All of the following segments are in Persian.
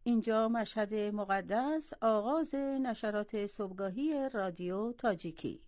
اینجا مشهد مقدس، آغاز نشرات صبحگاهی رادیو تاجیکی.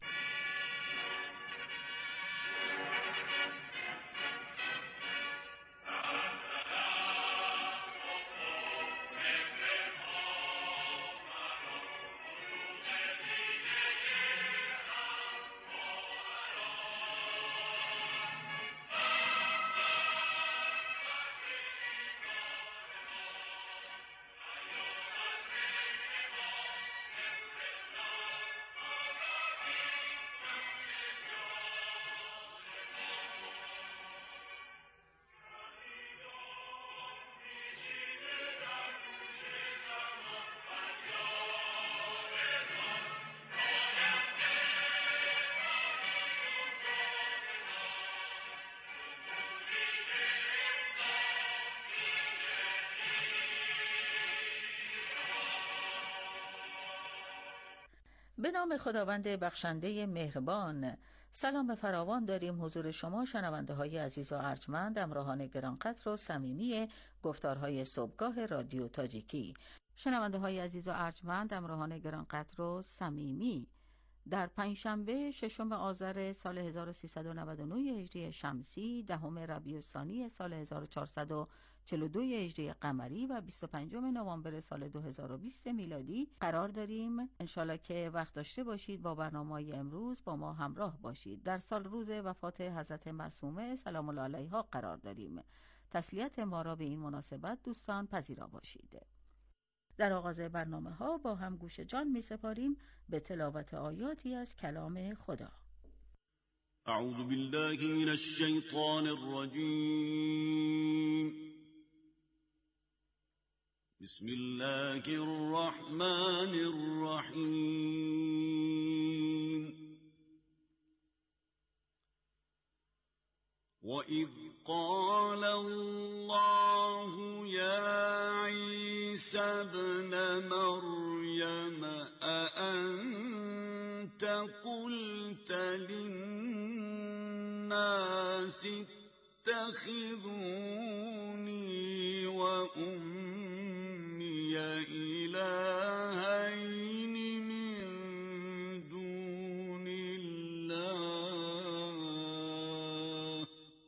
به نام خداوند بخشنده مهربان. سلام فراوان داریم حضور شما شنونده های عزیز و ارجمند، همراهان گرانقدر و صمیمی گفتارهای صبحگاه رادیو تاجیکی. شنونده های عزیز و ارجمند، همراهان گرانقدر و صمیمی، در پنجشنبه 6 آذر سال 1399 هجری شمسی، 10 ربیع الثانی سال 1442 هجری قمری و 25 نوامبر سال 2020 میلادی قرار داریم. انشالله که وقت داشته باشید با برنامه‌های امروز با ما همراه باشید. در سال روز وفات حضرت معصومه سلام الله علیها قرار داریم. تسلیت ما را به این مناسبت دوستان پذیرا باشید. در آغاز برنامه ها با هم گوش جان می سپاریم به تلاوت آیاتی از کلام خدا. اعوذ بالله من الشیطان الرجیم. بسم الله الرحمن الرحیم. وَإِذْ قَالَ اللَّهُ يَا عِيسَى ابْنَ مَرْيَمَ أَأَنْتَ قُلْتَ لِلنَّاسِ اتَّخِذُونِي وَأُمِّيَ إِلَٰهَيْنِ مِن دُونِ اللَّهِ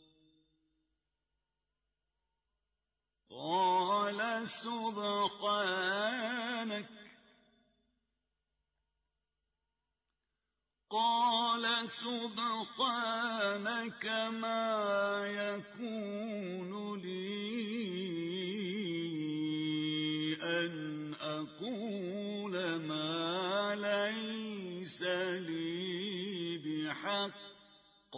قال سبحانك ما يكون لي أن أقول ما ليس لي بحق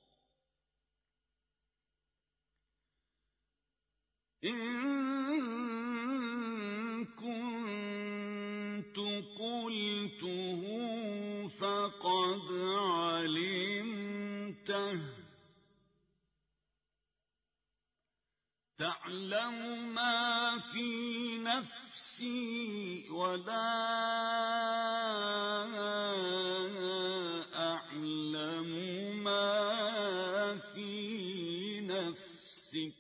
إن كنت قلته فقد علمته تعلم ما في نفسي ولا أعلم ما في نفسك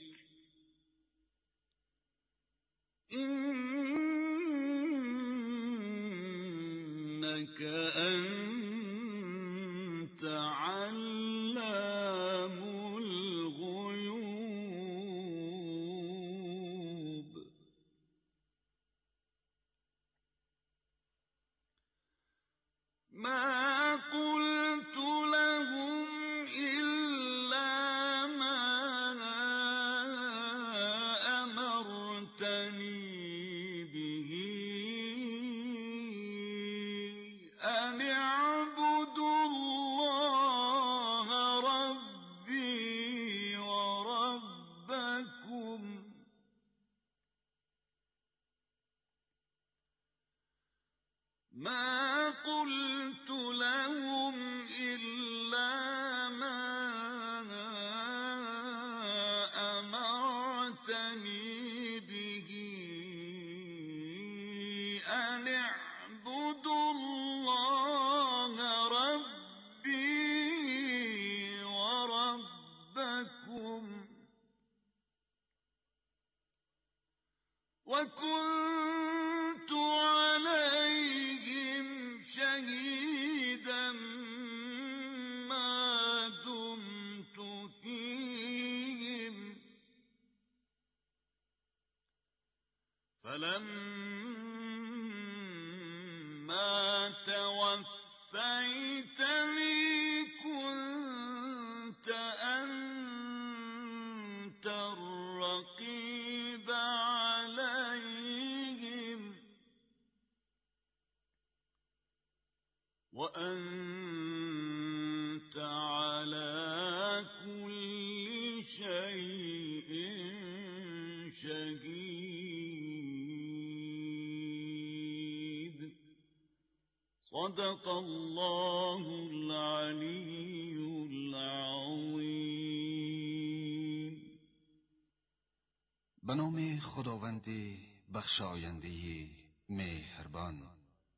إنك أنت علام الغيوب. ما قلت لهم إلا ما أمرتني به أن اعبدوا الله ربي وربكم ما قلت لهم إلا ما أمرتني به أن اعبدوا الله ربي وربكم وكنت فلما توفيتني كنت أنت الرقيب عليهم وأنت على كل شيء شهيد. صدق الله العلی العظیم. به نام خداوند بخشاینده مهربان.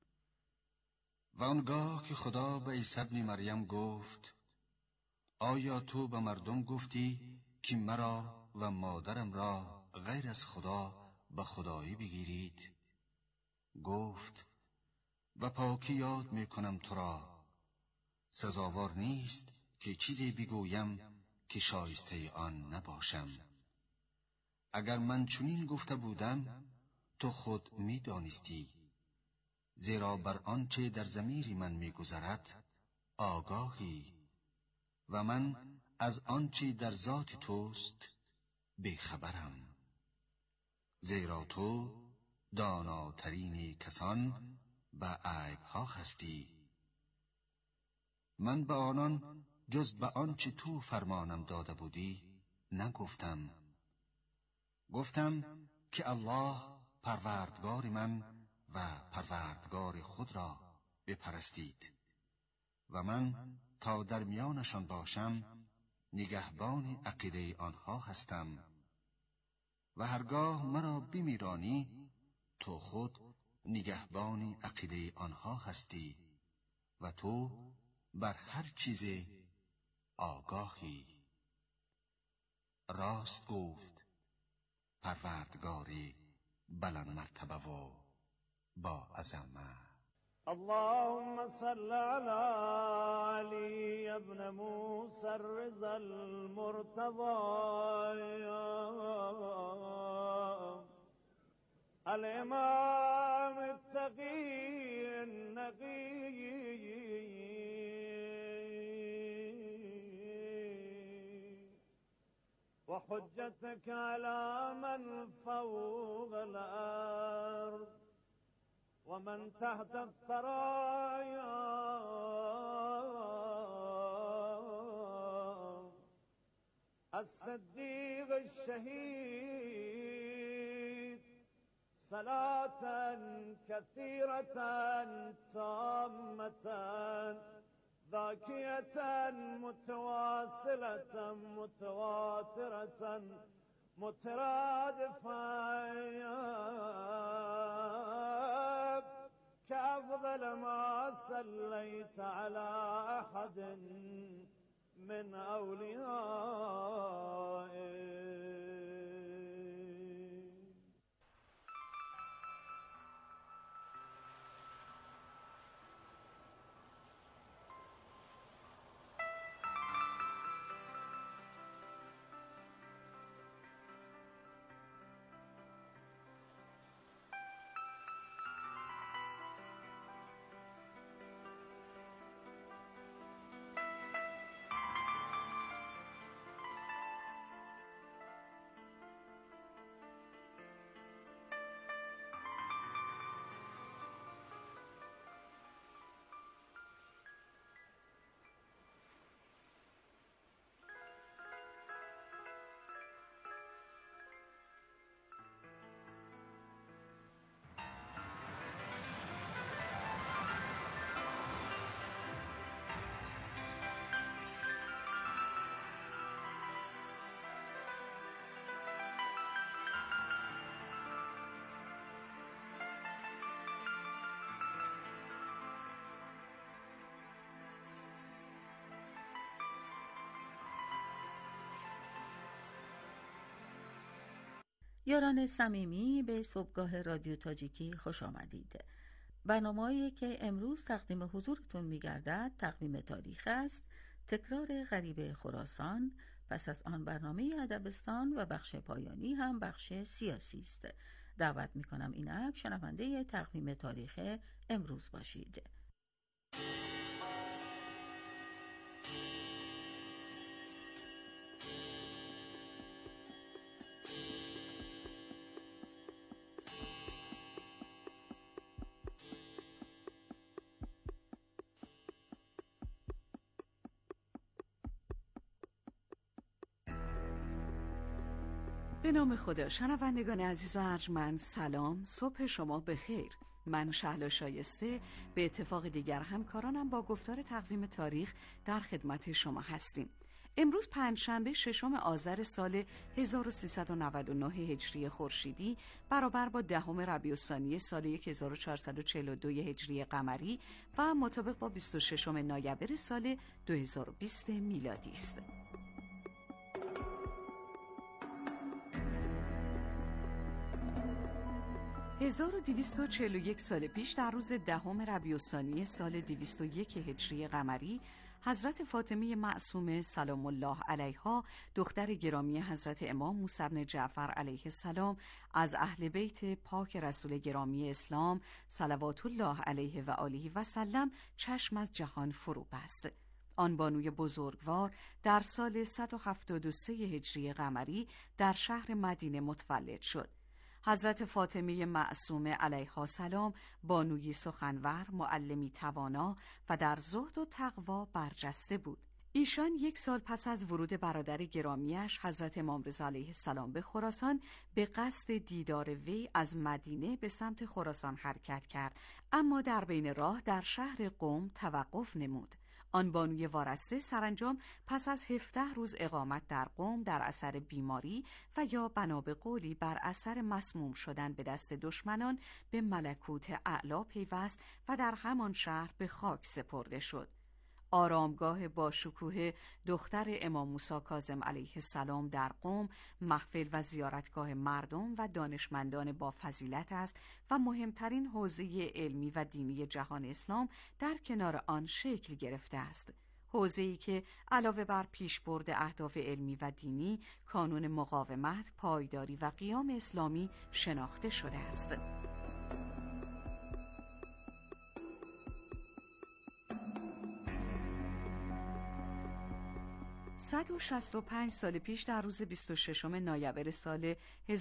و آنگاه که خدا به عیسی ابن مریم گفت آیا تو به مردم گفتی که مرا و مادرم را غیر از خدا به خدایی بگیرید؟ گفت و پاکی یاد می کنم تو را، سزاوار نیست که چیزی بگویم که شایسته آن نباشم. اگر من چنین گفته بودم تو خود می دانستی، زیرا بر آنچه در ضمیر من می گذرد آگاهی و من از آنچه در ذات توست بیخبرم، زیرا تو داناترین کسان به عیبها هستی. من به آنان جز به آنچه تو فرمانم داده بودی نگفتم. گفتم که الله پروردگار من و پروردگار خود را بپرستید و من تا در میانشان باشم نگهبان عقیده آنها هستم و هرگاه مرا بمیرانی تو خود نگهبان عقیده آنها هستی و تو بر هر چیز آگاهی. راست گفت پروردگار بلند مرتبه و با عظمت. اللهم صل على علي ابن موسى الرضا المرتضى الإمام التقي النقي وحجتك على من فوق الأرض ومن تحت الثرايا الصديق الشهيد صلاة كثيرة تامة ذاكية متواصلة متواترة مترادفة كأفضل ما صليت على أحد من أوليائك. یاران صمیمی به صبحگاه رادیو تاجیکی خوش آمدید. برنامه‌ای که امروز تقدیم حضورتون می‌گردد تقویم تاریخ است، تکرار غریب خراسان، پس از آن برنامه ادبستان و بخش پایانی هم بخش سیاسی است. دعوت میکنم اینک شنونده تقویم تاریخ امروز باشید. به نام خدا. شنوندگان عزیز و ارجمند، سلام، صبح شما بخیر. من شهلا شایسته به اتفاق دیگر همکارانم با گفتار تقویم تاریخ در خدمت شما هستیم. امروز پنجشنبه 6 آذر سال 1399 هجری خورشیدی برابر با 10 ربیع الثانی سال 1442 هجری قمری و مطابق با 26 نوامبر سال 2020 میلادی است. 1241 سال پیش در روز 10 ربیع الثانی سال 201 هجری قمری حضرت فاطمه معصومه سلام الله علیها دختر گرامی حضرت امام موسی بن جعفر علیه السلام از اهل بیت پاک رسول گرامی اسلام صلوات الله علیه و آله و سلم چشم از جهان فرو بست. آن بانوی بزرگوار در سال 173 هجری قمری در شهر مدینه متولد شد. حضرت فاطمه معصومه علیها السلام بانوی سخنور، معلمی توانا و در زهد و تقوا برجسته بود. ایشان 1 سال پس از ورود برادر گرامیش حضرت امام رضا علیه السلام به خراسان به قصد دیدار وی از مدینه به سمت خراسان حرکت کرد، اما در بین راه در شهر قم توقف نمود. آن بانوی وارسته سرانجام پس از 17 روز اقامت در قم در اثر بیماری و یا بنا به قولی بر اثر مسموم شدن به دست دشمنان به ملکوت اعلی پیوست و در همان شهر به خاک سپرده شد. آرامگاه با شکوه دختر امام موسی کاظم علیه السلام در قم محفل و زیارتگاه مردم و دانشمندان با فضیلت است و مهمترین حوزه علمی و دینی جهان اسلام در کنار آن شکل گرفته است. حوزه‌ای که علاوه بر پیشبرد اهداف علمی و دینی، کانون مقاومت، پایداری و قیام اسلامی شناخته شده است. 165 سال پیش در روز 26 نوامبر سال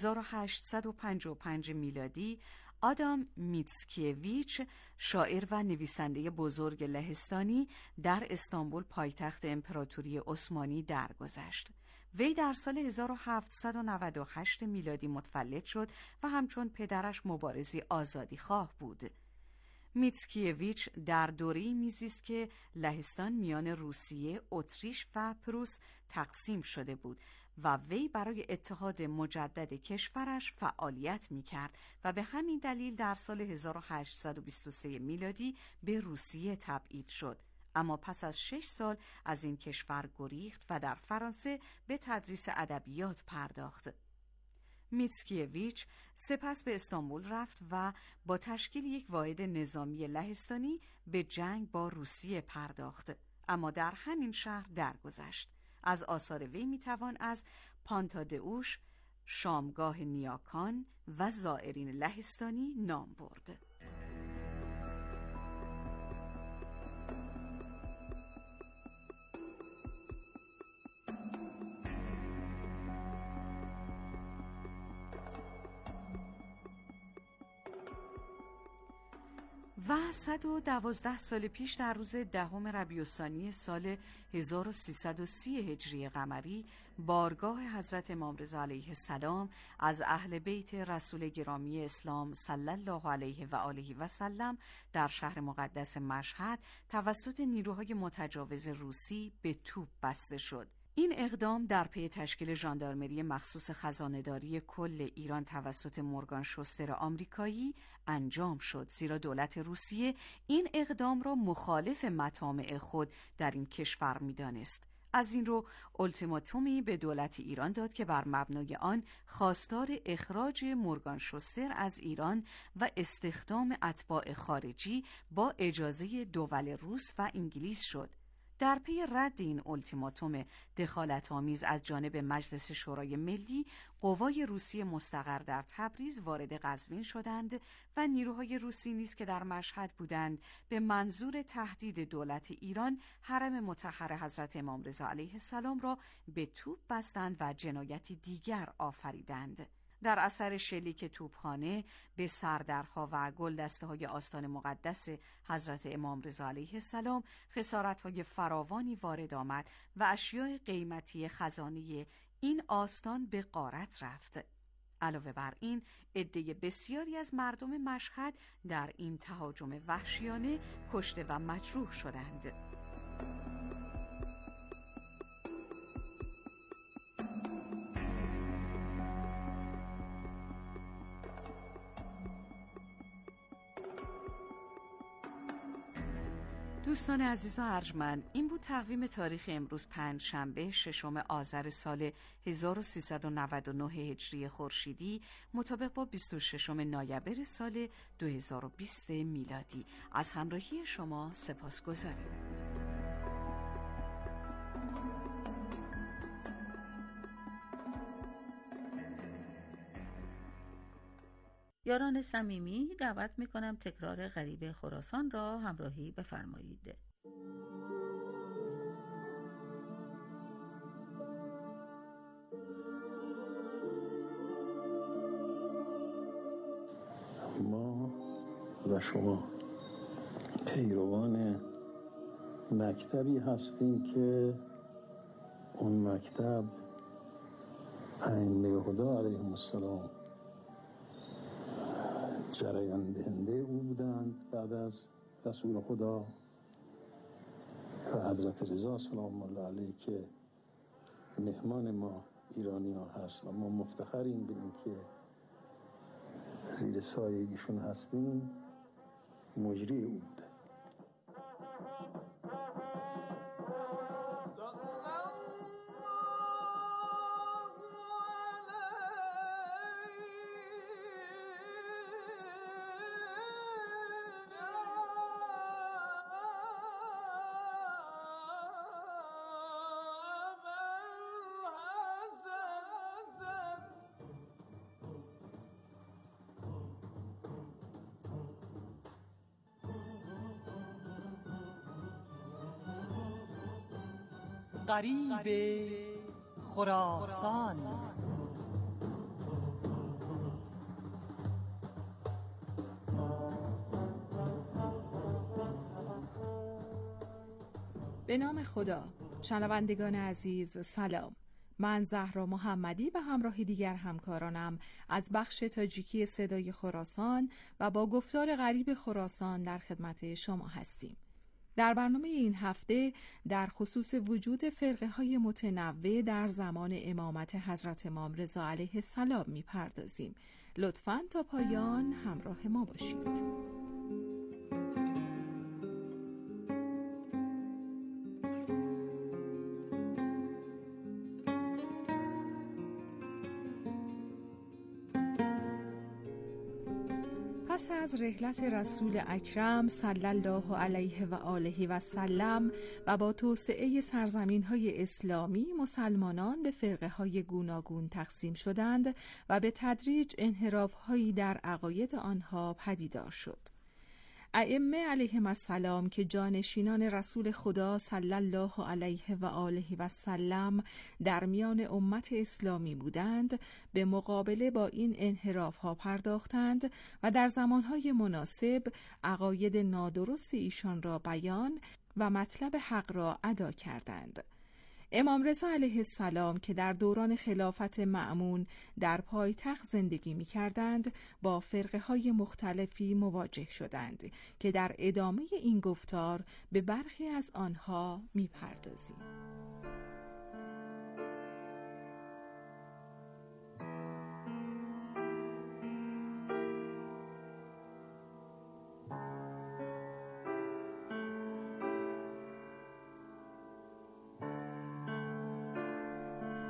1855 میلادی آدام میتسکیویچ، شاعر و نویسنده بزرگ لهستانی، در استانبول پایتخت امپراتوری عثمانی درگذشت. وی در سال 1798 میلادی متولد شد و همچون پدرش مبارزی آزادیخواه بود. میتسکیویچ در دوره‌ای میزیست که لهستان میان روسیه، اتریش و پروس تقسیم شده بود و وی برای اتحاد مجدد کشورش فعالیت میکرد و به همین دلیل در سال 1823 میلادی به روسیه تبعید شد. اما پس از 6 سال از این کشور گریخت و در فرانسه به تدریس ادبیات پرداخت. میتسکیویچ سپس به استانبول رفت و با تشکیل یک واحد نظامی لهستانی به جنگ با روسیه پرداخت، اما در همین شهر درگذشت. از آثار وی میتوان از پانتادئوش، شامگاه نیاکان و زائرین لهستانی نام برد. و 112 سال پیش در روز 10 ربیع الثانی سال 1330 هجری قمری بارگاه حضرت امام رضا علیه السلام از اهل بیت رسول گرامی اسلام صلی الله علیه و آله و سلم در شهر مقدس مشهد توسط نیروهای متجاوز روسی به توپ بسته شد. این اقدام در پی تشکیل ژاندارمری مخصوص خزانه‌داری کل ایران توسط مورگان شوستر آمریکایی انجام شد، زیرا دولت روسیه این اقدام را مخالف مطامع خود در این کشور می‌دانست. از این رو التیماتومی به دولت ایران داد که بر مبنای آن خواستار اخراج مورگان شوستر از ایران و استخدام اتباع خارجی با اجازه دول روس و انگلیس شد. در پی رد این التیماتوم دخالت‌آمیز از جانب مجلس شورای ملی، قوای روسی مستقر در تبریز وارد قزوین شدند و نیروهای روسی نیز که در مشهد بودند به منظور تهدید دولت ایران حرم مطهر حضرت امام رضا علیه السلام را به توپ بستند و جنایتی دیگر آفریدند. در اثر شلیک توپخانه به سردرها و گلدسته‌های آستان مقدس حضرت امام رضا علیه السلام خسارت‌های فراوانی وارد آمد و اشیاء قیمتی خزانه این آستان به غارت رفت. علاوه بر این، عده بسیاری از مردم مشهد در این تهاجم وحشیانه کشته و مجروح شدند. دوستان عزیز و ارجمند، این بود تقویم تاریخ امروز پنجشنبه 6 آذر سال 1399 هجری خورشیدی مطابق با 26 نوامبر سال 2020 میلادی. از همراهی شما سپاسگزاریم. یاران صمیمی، دعوت می‌کنم تکرار غریب خراسان را همراهی بفرمایید. ما و شما پیروان مکتبی هستیم که اون مکتب ائمه خدا علیهم السلام جریان دهنده او بودند بعد از رسول خدا و حضرت رضا سلام الله علیه که مهمان ما ایرانی ها هست و ما مفتخریم به این که زیر سایه ایشون هستیم. مجری او بوده. غریب خراسان. به نام خدا. شنوندگان عزیز سلام. من زهرا محمدی به همراه دیگر همکارانم از بخش تاجیکی صدای خراسان و با گفتار غریب خراسان در خدمت شما هستیم. در برنامه این هفته در خصوص وجود فرقه‌های متنوع در زمان امامت حضرت امام رضا علیه السلام می‌پردازیم. لطفاً تا پایان همراه ما باشید. پس از رحلت رسول اکرم صلی الله علیه و آله و سلم و با توسعه سرزمین‌های اسلامی، مسلمانان به فرقه‌های گوناگون تقسیم شدند و به تدریج انحراف‌هایی در عقاید آنها پدیدار شد. ائمه علیهم السلام که جانشینان رسول خدا صلی الله علیه و آله و سلم در میان امت اسلامی بودند، به مقابله با این انحراف‌ها پرداختند و در زمانهای مناسب عقاید نادرست ایشان را بیان و مطلب حق را ادا کردند. امام رضا علیه السلام که در دوران خلافت مأمون در پایتخت زندگی می کردند، با فرقه‌های مختلفی مواجه شدند که در ادامه این گفتار به برخی از آنها می پردازیم.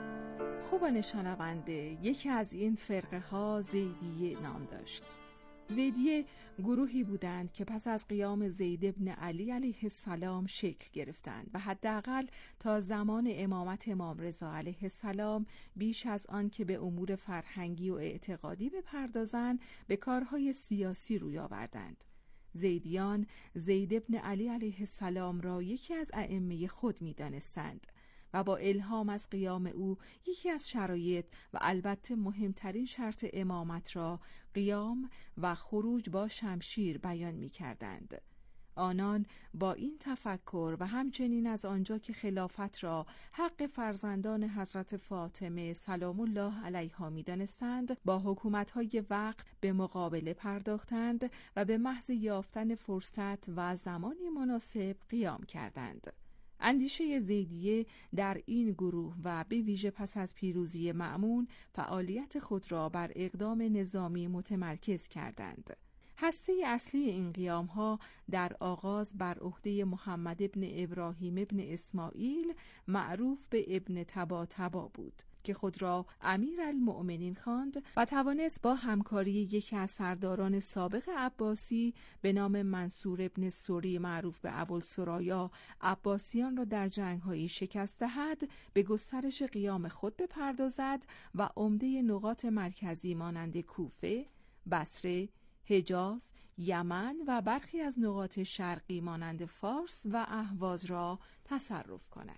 خوبان شنونده، یکی از این فرقه ها زیدیه نام داشت. زیدیه گروهی بودند که پس از قیام زید بن علی علیه السلام شکل گرفتند و حداقل تا زمان امامت امام رضا علیه السلام بیش از آن که به امور فرهنگی و اعتقادی بپردازند به کارهای سیاسی روی آوردند. زیدیان زید بن علی علیه السلام را یکی از ائمه خود می‌دانستند و با الهام از قیام او یکی از شرایط و البته مهمترین شرط امامت را قیام و خروج با شمشیر بیان می کردند. آنان با این تفکر و همچنین از آنجا که خلافت را حق فرزندان حضرت فاطمه سلام الله علیها می دانستند، با حکومت‌های وقت به مقابله پرداختند و به محض یافتن فرصت و زمانی مناسب قیام کردند. اندیشه زیدیه در این گروه و به ویژه پس از پیروزی مأمون فعالیت خود را بر اقدام نظامی متمرکز کردند. هسته اصلی این قیام‌ها در آغاز بر عهده محمد ابن ابراهیم ابن اسماعیل معروف به ابن طباطبا بود که خود را امیرالمؤمنین خواند و توانست با همکاری یکی از سرداران سابق عباسی به نام منصور ابن سوری معروف به ابوالسرایا عباسیان را در جنگ‌هایی شکست دهد، به گسترش قیام خود بپردازد و عمده نقاط مرکزی مانند کوفه، بصره، حجاز، یمن و برخی از نقاط شرقی مانند فارس و اهواز را تصرف کند.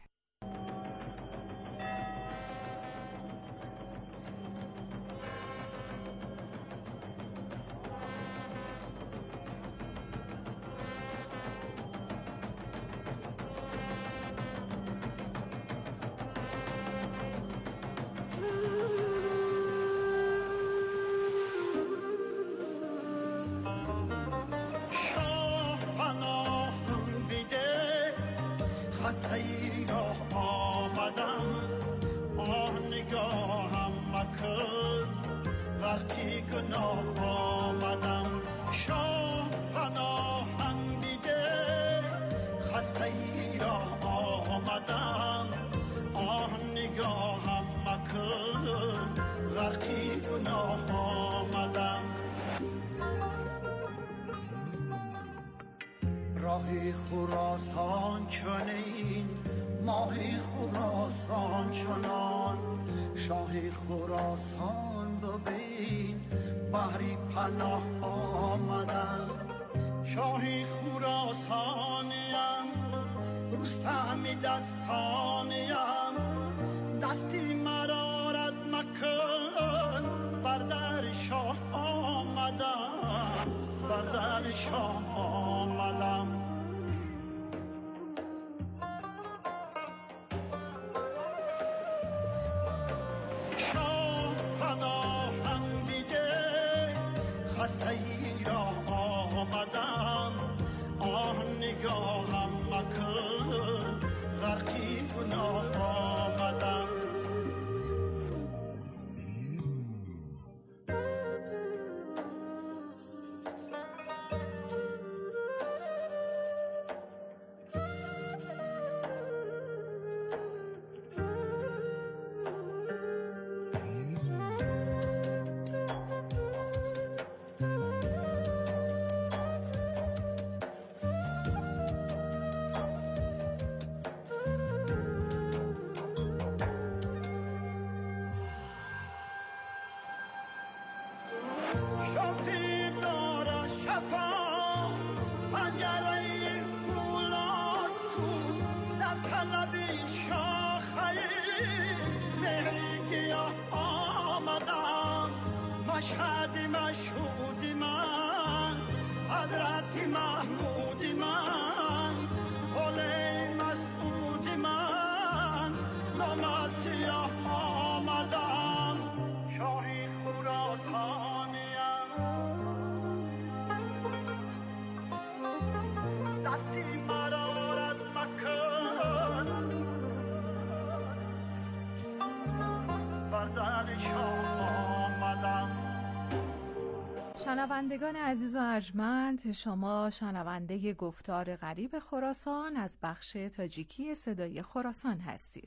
راهی خراسان چنین، ماهی خراسان چنان، شاهی خراسان ببین، بحری پناه آمدن. شاهی خراسانیم، رستمی دستانیم، دستی مرارت مکن، بر در شاه آمدم، بر در شاه آمدم. شاه پناهم دیده، خسته ای را آمدم، آه نگاهم مکن، غرقی گناه آمدم. شفی داره شفا پنجره فولاد کن، در طلبی شاخه مهری گیاه آمدم. مشهد مشهود من، حضرت محمود من، طول مسعود من، نام سیاه آمدم. شاهی خراسان دستی مرارت مکن، بر در شاه آمدم. شنوندگان عزیز و ارجمند، شما شنونده گفتار غریب خراسان از بخش تاجیکی صدای خراسان هستید.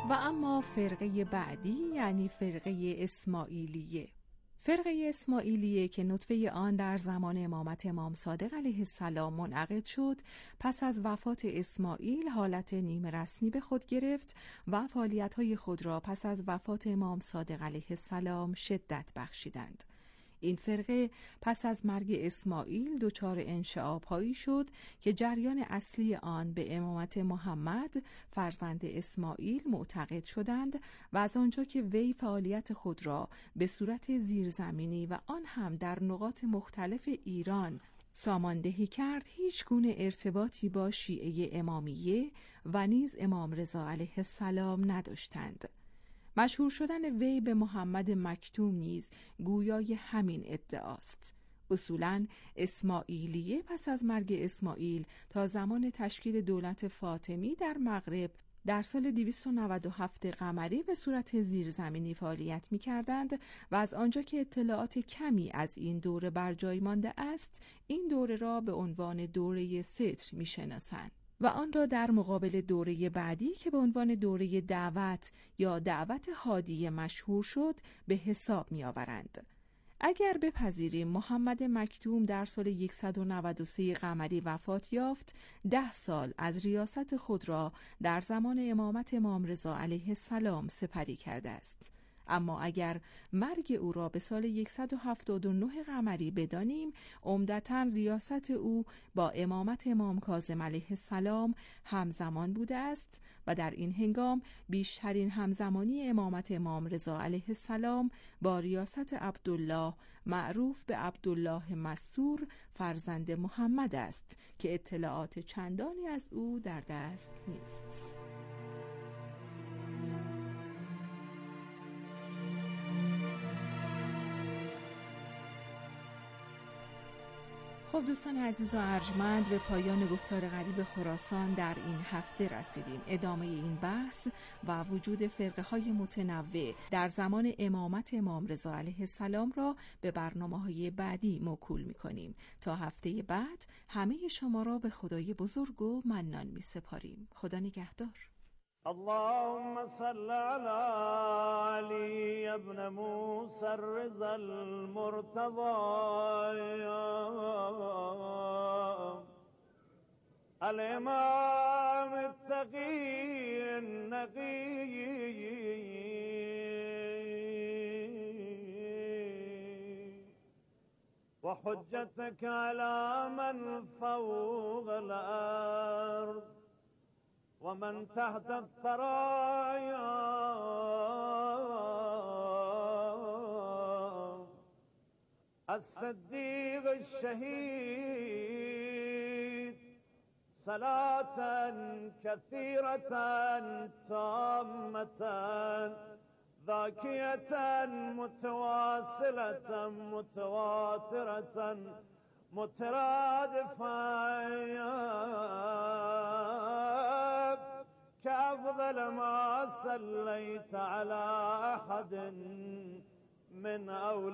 و اما فرقه بعدی یعنی فرقه اسماعیلیه. فرقه اسماعیلیه که نطفه آن در زمان امامت امام صادق علیه السلام منعقد شد، پس از وفات اسماعیل حالت نیمه رسمی به خود گرفت و فعالیت‌های خود را پس از وفات امام صادق علیه السلام شدت بخشیدند. این فرقه پس از مرگ اسماعیل دچار انشعاب‌هایی شد که جریان اصلی آن به امامت محمد فرزند اسماعیل معتقد شدند و از آنجا که وی فعالیت خود را به صورت زیرزمینی و آن هم در نقاط مختلف ایران ساماندهی کرد، هیچ گونه ارتباطی با شیعه امامیه و نیز امام رضا علیه السلام نداشتند. مشهور شدن وی به محمد مکتوم نیز گویای همین ادعاست. اصولاً اسماعیلیه پس از مرگ اسماعیل تا زمان تشکیل دولت فاطمی در مغرب در سال 297 قمری به صورت زیرزمینی فعالیت می کردند و از آنجا که اطلاعات کمی از این دوره بر جای مانده است، این دوره را به عنوان دوره ستر می شناسند و آن را در مقابل دوره بعدی که به عنوان دوره دعوت یا دعوت هادیه مشهور شد به حساب می آورند. اگر بپذیریم محمد مکتوم در سال 193 قمری وفات یافت، 10 سال از ریاست خود را در زمان امامت امام رضا علیه السلام سپری کرده است. اما اگر مرگ او را به سال 179 قمری بدانیم، عمدتاً ریاست او با امامت امام کاظم علیه السلام همزمان بوده است و در این هنگام بیشترین همزمانی امامت امام رضا علیه السلام با ریاست عبدالله معروف به عبدالله مسور فرزند محمد است که اطلاعات چندانی از او در دست نیست. خب دوستان عزیز و ارجمند، به پایان گفتار غریب خراسان در این هفته رسیدیم. ادامه این بحث و وجود فرقه های متنوع در زمان امامت امام رضا علیه السلام را به برنامه‌های بعدی موکول می‌کنیم. تا هفته بعد همه شما را به خدای بزرگ و منان می‌سپاریم. خدا نگهدار. اللهم صل على علي ابن موسى الرضا المرتضى الإمام التقي النقي وحجتك على من فوق الأرض ومن تحت الثرايا الصديق الشهيد صلاة كثيرة تامة ذاكية متواصلة متواترة مترادفة كأفضل ما صليت على أحد من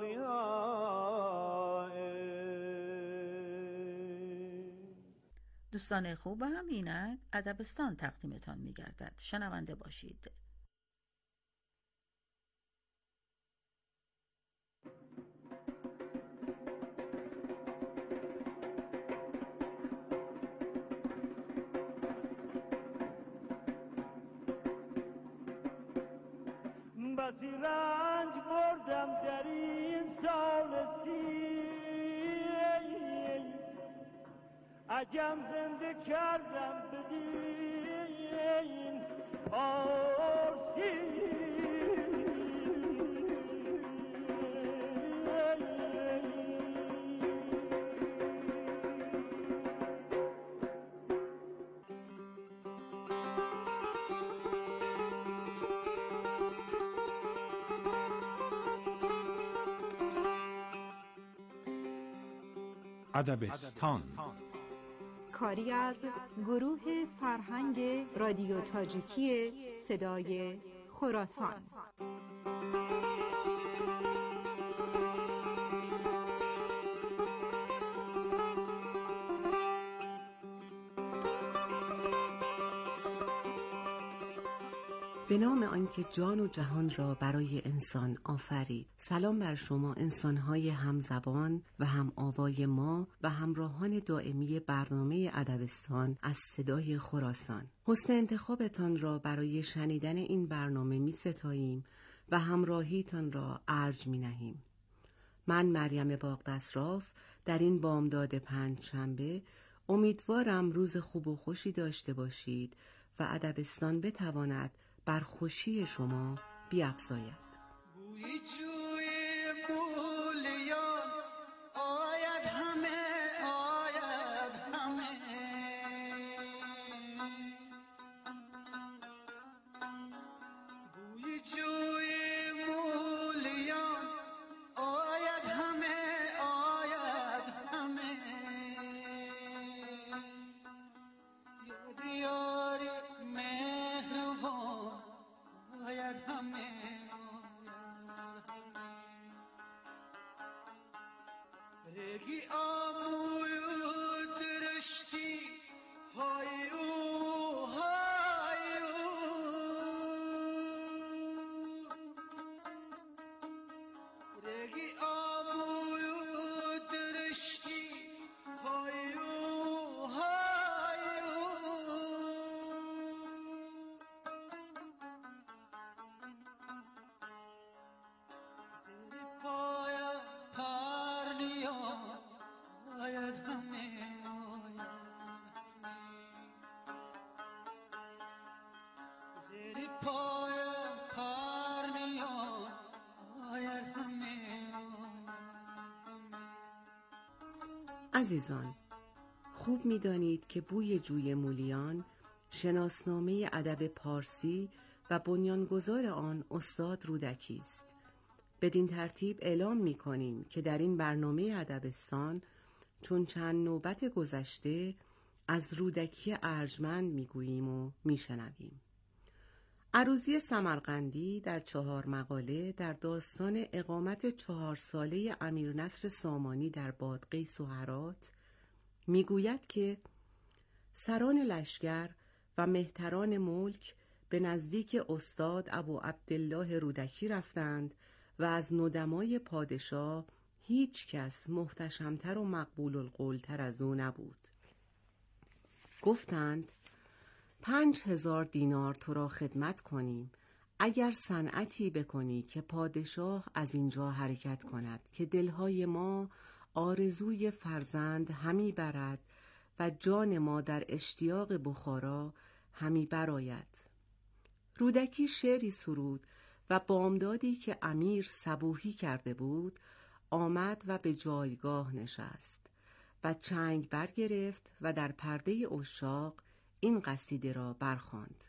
أوليائك. دوستان خوبم، اینک ادبستان تقدیمتان می‌گردد. شنونده باشید. بسی رنج بردم در این سال سی، عجم زنده کردم بدین آرسی. ادبستان کاری از گروه فرهنگ رادیو تاجیکی صدای خراسان. به نام آنکه جان و جهان را برای انسان آفرید. سلام بر شما انسان‌های همزبان و هم آوای ما و همراهان دائمی برنامه ادبستان از صدای خراسان. حسن انتخابتان را برای شنیدن این برنامه می ستاییم و همراهیتان را ارج می نهیم. من مریم باغدست‌راف در این بامداد پنجشنبه امیدوارم روز خوب و خوشی داشته باشید و ادبستان بتواند بر خوشی شما بیفزاید. عزیزان، خوب می‌دانید که بوی جوی مولیان شناسنامه ادب پارسی و بنیانگذار آن استاد رودکی است. بدین ترتیب اعلام می‌کنیم که در این برنامه ادبستان چون چند نوبت گذشته از رودکی ارجمند می‌گوییم و می‌شنویم. عروضی سمرقندی در 4 مقاله در داستان اقامت 4 ساله امیر نصر سامانی در بادغیس و هرات میگوید که سران لشکر و مهتران ملک به نزدیک استاد ابو عبدالله رودکی رفتند و از ندمای پادشاه هیچ کس محتشمتر و مقبول القولتر از او نبود. گفتند 5000 دینار تو را خدمت کنیم اگر صنعتی بکنی که پادشاه از اینجا حرکت کند که دلهای ما آرزوی فرزند همی برد و جان ما در اشتیاق بخارا همی براید. رودکی شعری سرود و بامدادی که امیر صبوحی کرده بود آمد و به جایگاه نشست و چنگ برگرفت و در پرده عشاق این قصیده را برخواند.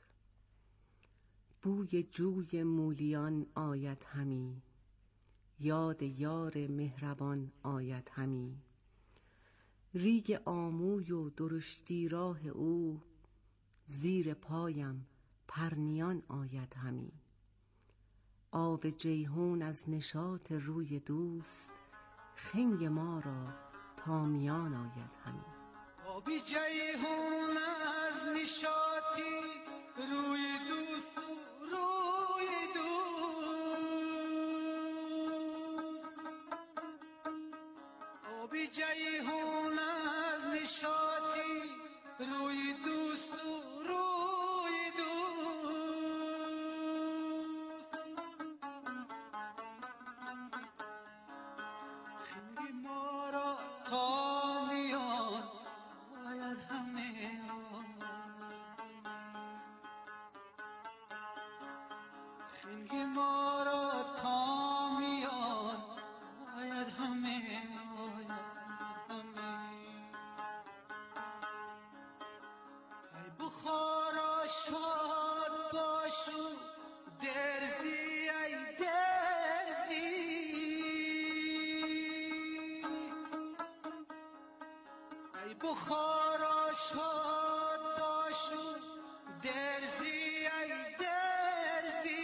بوی جوی مولیان آید همی، یاد یار مهربان آید همی. ریگ آموی و درشتی راه او، زیر پایم پرنیان آید همی. آب جیحون از نشاط روی دوست، خنگ ما را تا میان آید همی. آبی جیحون از نشاطی روی دوست روی دوست. آبی جیحون از نشاطی روی دوست روی دوست. خنگ ما را تا میان آید همه. خنگ ما را تا میان آید همه ای بخارا شاد باشو درزی ای درزی. ای بخارا شاد باشو درزی ای درزی.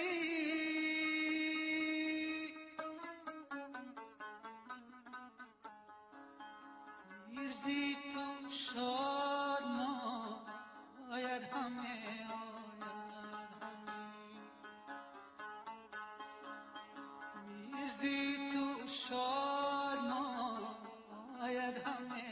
میرزی تو شاد ما آید همه آید همه. ورزی تو شادمان آید همه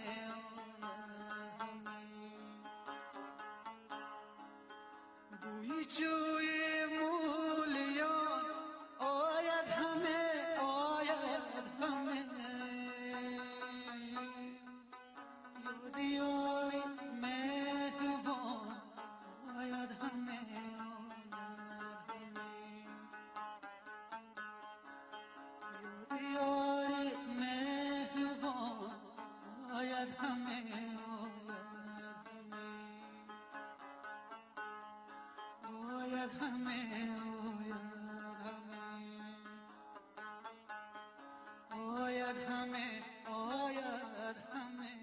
بوی جوی مولیان آید همه آید همه یادی یاری مهربان آید همه یادی یاری مهربان آید همه آید همه آید همه آید همه.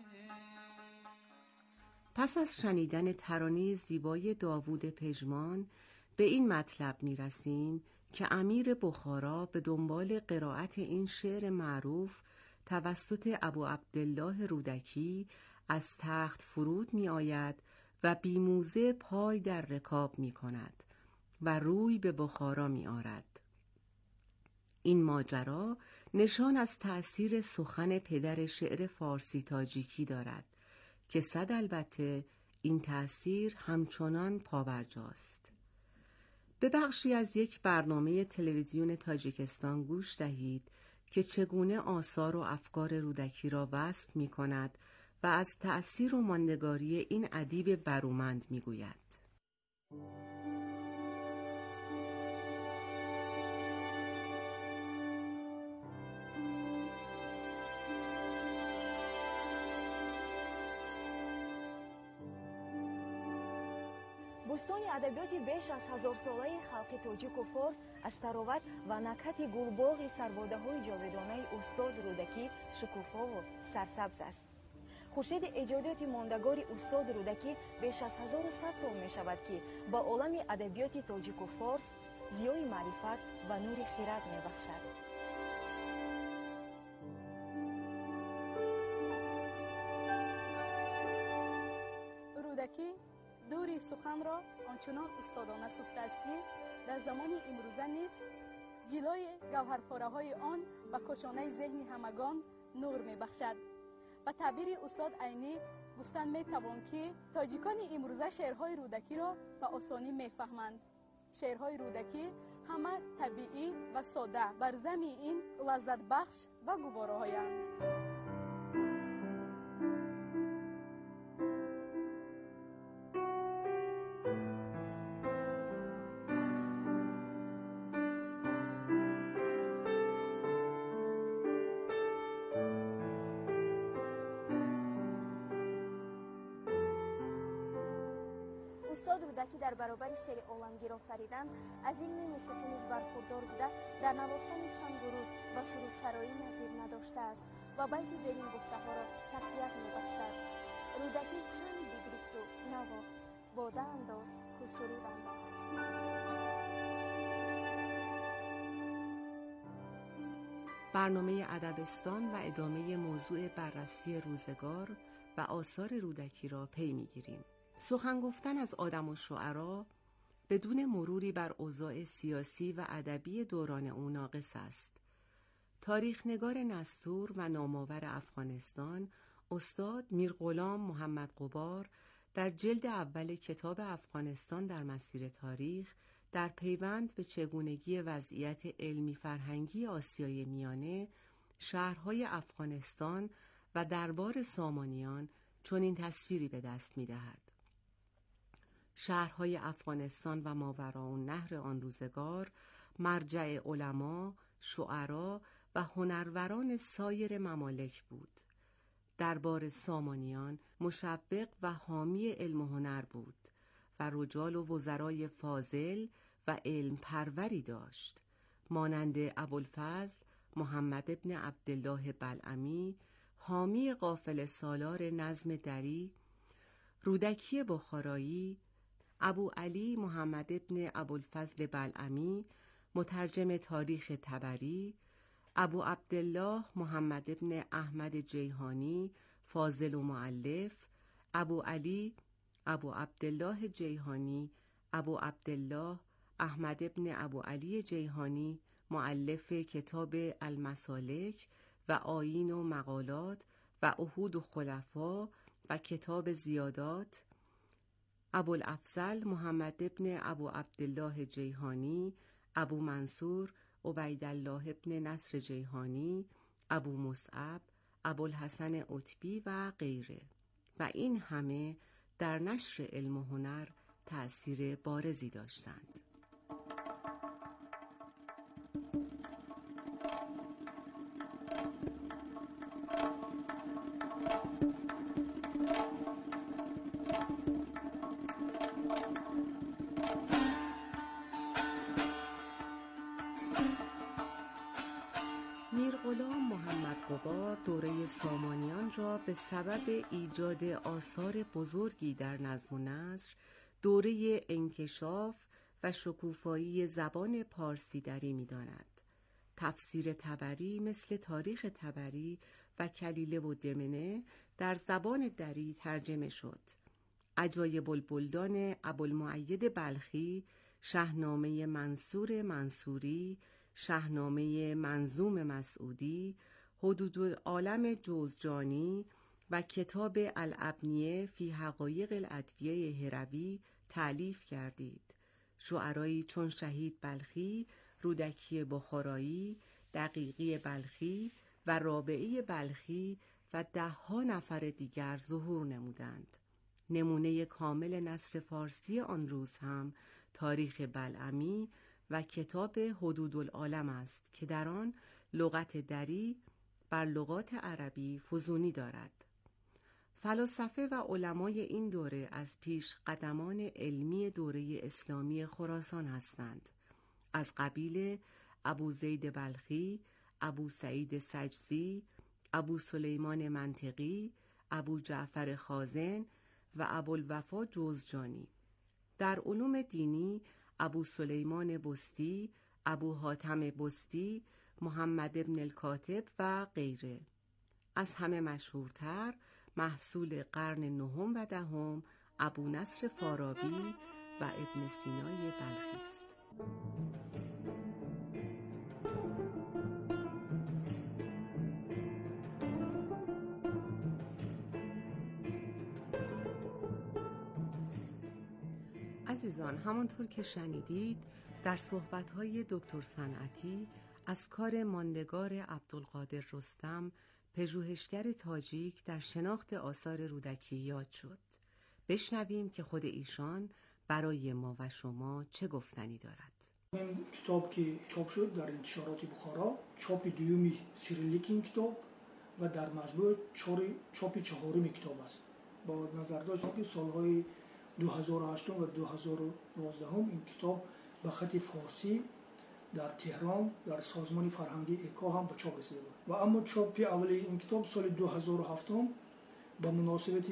پس از شنیدن ترانه زیبای داوود پژمان به این مطلب می رسیم که امیر بخارا به دنبال قرائت این شعر معروف توسط ابو عبدالله رودکی از تخت فرود می آید و بیموزه پای در رکاب می کند و روی به بخارا می آرد. این ماجرا نشان از تأثیر سخن پدر شعر فارسی تاجیکی دارد که صد البته این تأثیر همچنان پابرجاست. به بخشی از یک برنامه تلویزیون تاجیکستان گوش دهید که چگونه آثار و افکار رودکی را وصف می کند و از تأثیر و ماندگاری این ادیب برومند می گوید. بوستان ادبیات بیش از 1000 ساله خلق تاجیک و فارس از تراوت و نکهت گلباغ سرباده‌های جاودانه استاد رودکی شکوفا و سرسبز است. خورشید ایجادات ماندگار استاد رودکی بیش از 1100 سال می شود که با عالم ادبیات تاجیک و فارس ضیای معرفت و نور خرد می بخشد. رودکی دوری سخن را آنچنان استادانه سفته است که در زمان امروزه نیز جلوی گوهرپاره‌های آن و کاشانه ذهن همگان نور می بخشد. و تعبیر استاد عینی گفتن می توان که تاجیکان امروزه شعرهای رودکی را به آسانی می فهمند. شعرهای رودکی همه طبیعی و ساده بر ضمن این لذت بخش و گواره‌هایند. استاد رودکی در برابر شعر عالمگیر آفریدن از علم موسیقی نیز برخوردار بوده، در نواختن چند درود و سرودسرایی نظیر نداشته است و بلکه زیر این گفته‌ها را تقویت می‌بخشد. رودکی چند بگرفت و نواخت، باده انداز که سرود انداز. برنامه ادبستان و ادامه موضوع بررسی روزگار و آثار رودکی را پی می‌گیریم. سخن گفتن از آدم و شعرا بدون مروری بر اوضاع سیاسی و ادبی دوران او ناقص است. تاریخنگار نستور و نامآور افغانستان استاد میرغلام محمد غبار در جلد اول کتاب افغانستان در مسیر تاریخ در پیوند به چگونگی وضعیت علمی فرهنگی آسیای میانه، شهرهای افغانستان و دربار سامانیان چنین تصویری به دست می‌دهد. شهرهای افغانستان و ماوراءالنهر آن روزگار مرجع علما، شعرا و هنروران سایر ممالک بود. دربار سامانیان مشوق و حامی علم و هنر بود و رجال و وزرای فاضل و علم پروری داشت، مانند ابوالفضل محمد ابن عبدالله بلعمی، حامی قافله سالار نظم دری، رودکی بخارایی، ابو علی محمد ابن ابوالفضل بلعمی، مترجم تاریخ طبری، ابو عبدالله محمد ابن احمد جیهانی، فاضل و مؤلف، ابو علی ابو عبدالله جیهانی، ابو عبدالله احمد ابن ابو علی جیهانی، مؤلف کتاب المسالک و آیین و مقالات و عهود و خلفا و کتاب زیادات، ابوالافضل محمد ابن ابو عبدالله جیهانی، ابو منصور عبیدالله ابن نصر جیهانی، ابو مصعب، ابوالحسن عتبی و غیره، و این همه در نشر علم و هنر تأثیر بارزی داشتند. میرغلام محمد قبار دوره سامانیان را به سبب ایجاد آثار بزرگی در نظم و نثر دوره انکشاف و شکوفایی زبان پارسی دری می داند. تفسیر طبری مثل تاریخ طبری و کلیله و دمنه در زبان دری ترجمه شد. عجایب البلدان ابوالمؤید بلخی، شاهنامه منصور منصوری، شاهنامه منظوم مسعودی، حدود العالم جوزجانی و کتاب الابنیه فی حقایق الادویه هروی تألیف کردید. شعرایی چون شهید بلخی، رودکی بخارایی، دقیقی بلخی و رابعی بلخی و 10 نفر دیگر ظهور نمودند. نمونه کامل نثر فارسی آن روز هم تاریخ بلعمی و کتاب حدود العالم است که در آن لغت دری بر لغات عربی فزونی دارد. فلاسفه و علمای این دوره از پیش قدمان علمی دوره اسلامی خراسان هستند، از قبیل ابو زید بلخی، ابو سعید سجزی، ابو سلیمان منطقی، ابو جعفر خازن و ابوالوفا جوزجانی. در علوم دینی ابو سلیمان بستی، ابو حاتم بستی، محمد ابن الکاتب و غیره. از همه مشهورتر محصول قرن 9 و 10 ابو نصر فارابی و ابن سینای بلخی است. عزیزان، همانطور که شنیدید در صحبت‌های دکتر صنعتی از کار ماندگار عبدالقادر رستم، پژوهشگر تاجیک، در شناخت آثار رودکی یاد شد. بشنویم که خود ایشان برای ما و شما چه گفتنی دارد. این کتاب که چاپ شد در انتشارات بخارا، چاپ دومی سیریلیک این کتاب و در مجموع چاپ 4 کتاب است. با نظر داشت که سالهای 2008 و 2012 این کتاب به خط فارسی در تهران در سازمان فرهنگی اکا هم به چاپ رسیده بود. و اما چاپ اولی این کتاب سال 2007 به مناسبت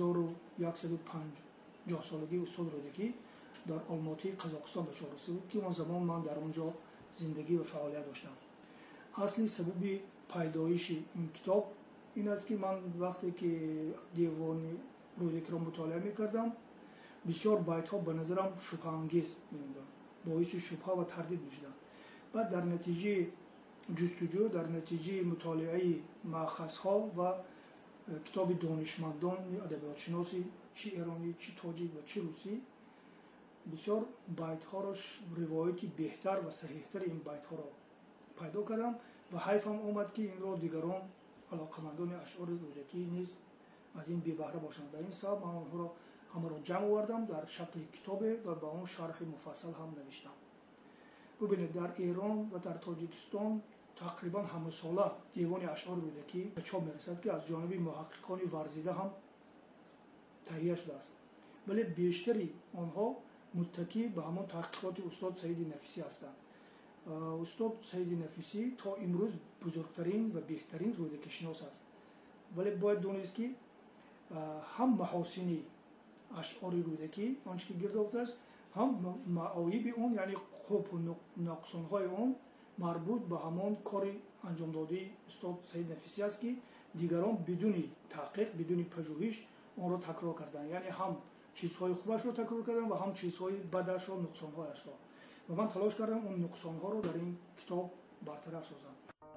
1150 سالگی استاد رودکی در آلماتی قزاقستان به چاپ رسیده بود که اون زمان من در اونجا زندگی و فعالیت داشتم. اصلی سبب پیدایش این کتاب این است که من وقتی که دیوان رودکی را مطالعه می‌کردم، بسیار بیت‌ها به نظرم شبه‌انگیز می‌موندند، باعث شبهه و تردید می‌شدند. بعد در نتیجه جستجو، در نتیجه مطالعه مأخذها و کتاب دانشمندان ادبیات شناسی چی ایرانی، چی تاجیک و چی روسی، بسیار بیت‌ها را روایتی بهتر و صحیح‌تر این بیت‌ها را پیدا کردم و حیف هم آمد که این را دیگران علاقه‌مندان اشعار رودکی نیز از این بی بهره باشند. به این سبب من آنها را همه را جمع آوردم در شکل کتاب و با اون شرح مفصل هم نوشتم. ببینید در ایران و در تاجیکستان تقریبا همه ساله دیوان اشعار رودکی به چاپ میرسد که از جانب محققان ورزیده هم تهیه شده است، ولی بیشتری آنها متکی به همان تحقیقات استاد سعید نفیسی هستند. استاد سعید نفیسی تا امروز بزرگترین و بهترین رودکی شناس است، ولی باید دونست که هم محاسن اشعار رودکی آنچه که گرد آورده است، هم معایب اون یعنی خوب و نقصانهای اون مربوط به همان کار انجام داده استاد سعید نفیسی است که دیگران بدون تحقیق، بدون پژوهش اون را تکرار کردن، یعنی هم چیزهای خوبش را تکرار کردن و هم چیزهای بدش و نقصانهایش را. و من تلاش کردم اون نقصان‌ها رو در این کتاب برطرف سازم.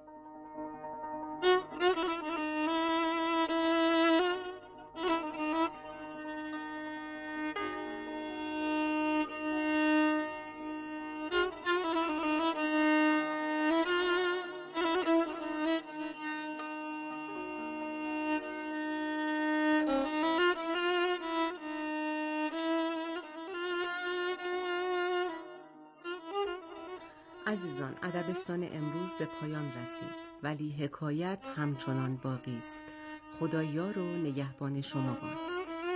عزیزان، ادبستان امروز به پایان رسید، ولی حکایت همچنان باقی است. خدا یار و نگهبان شما باد.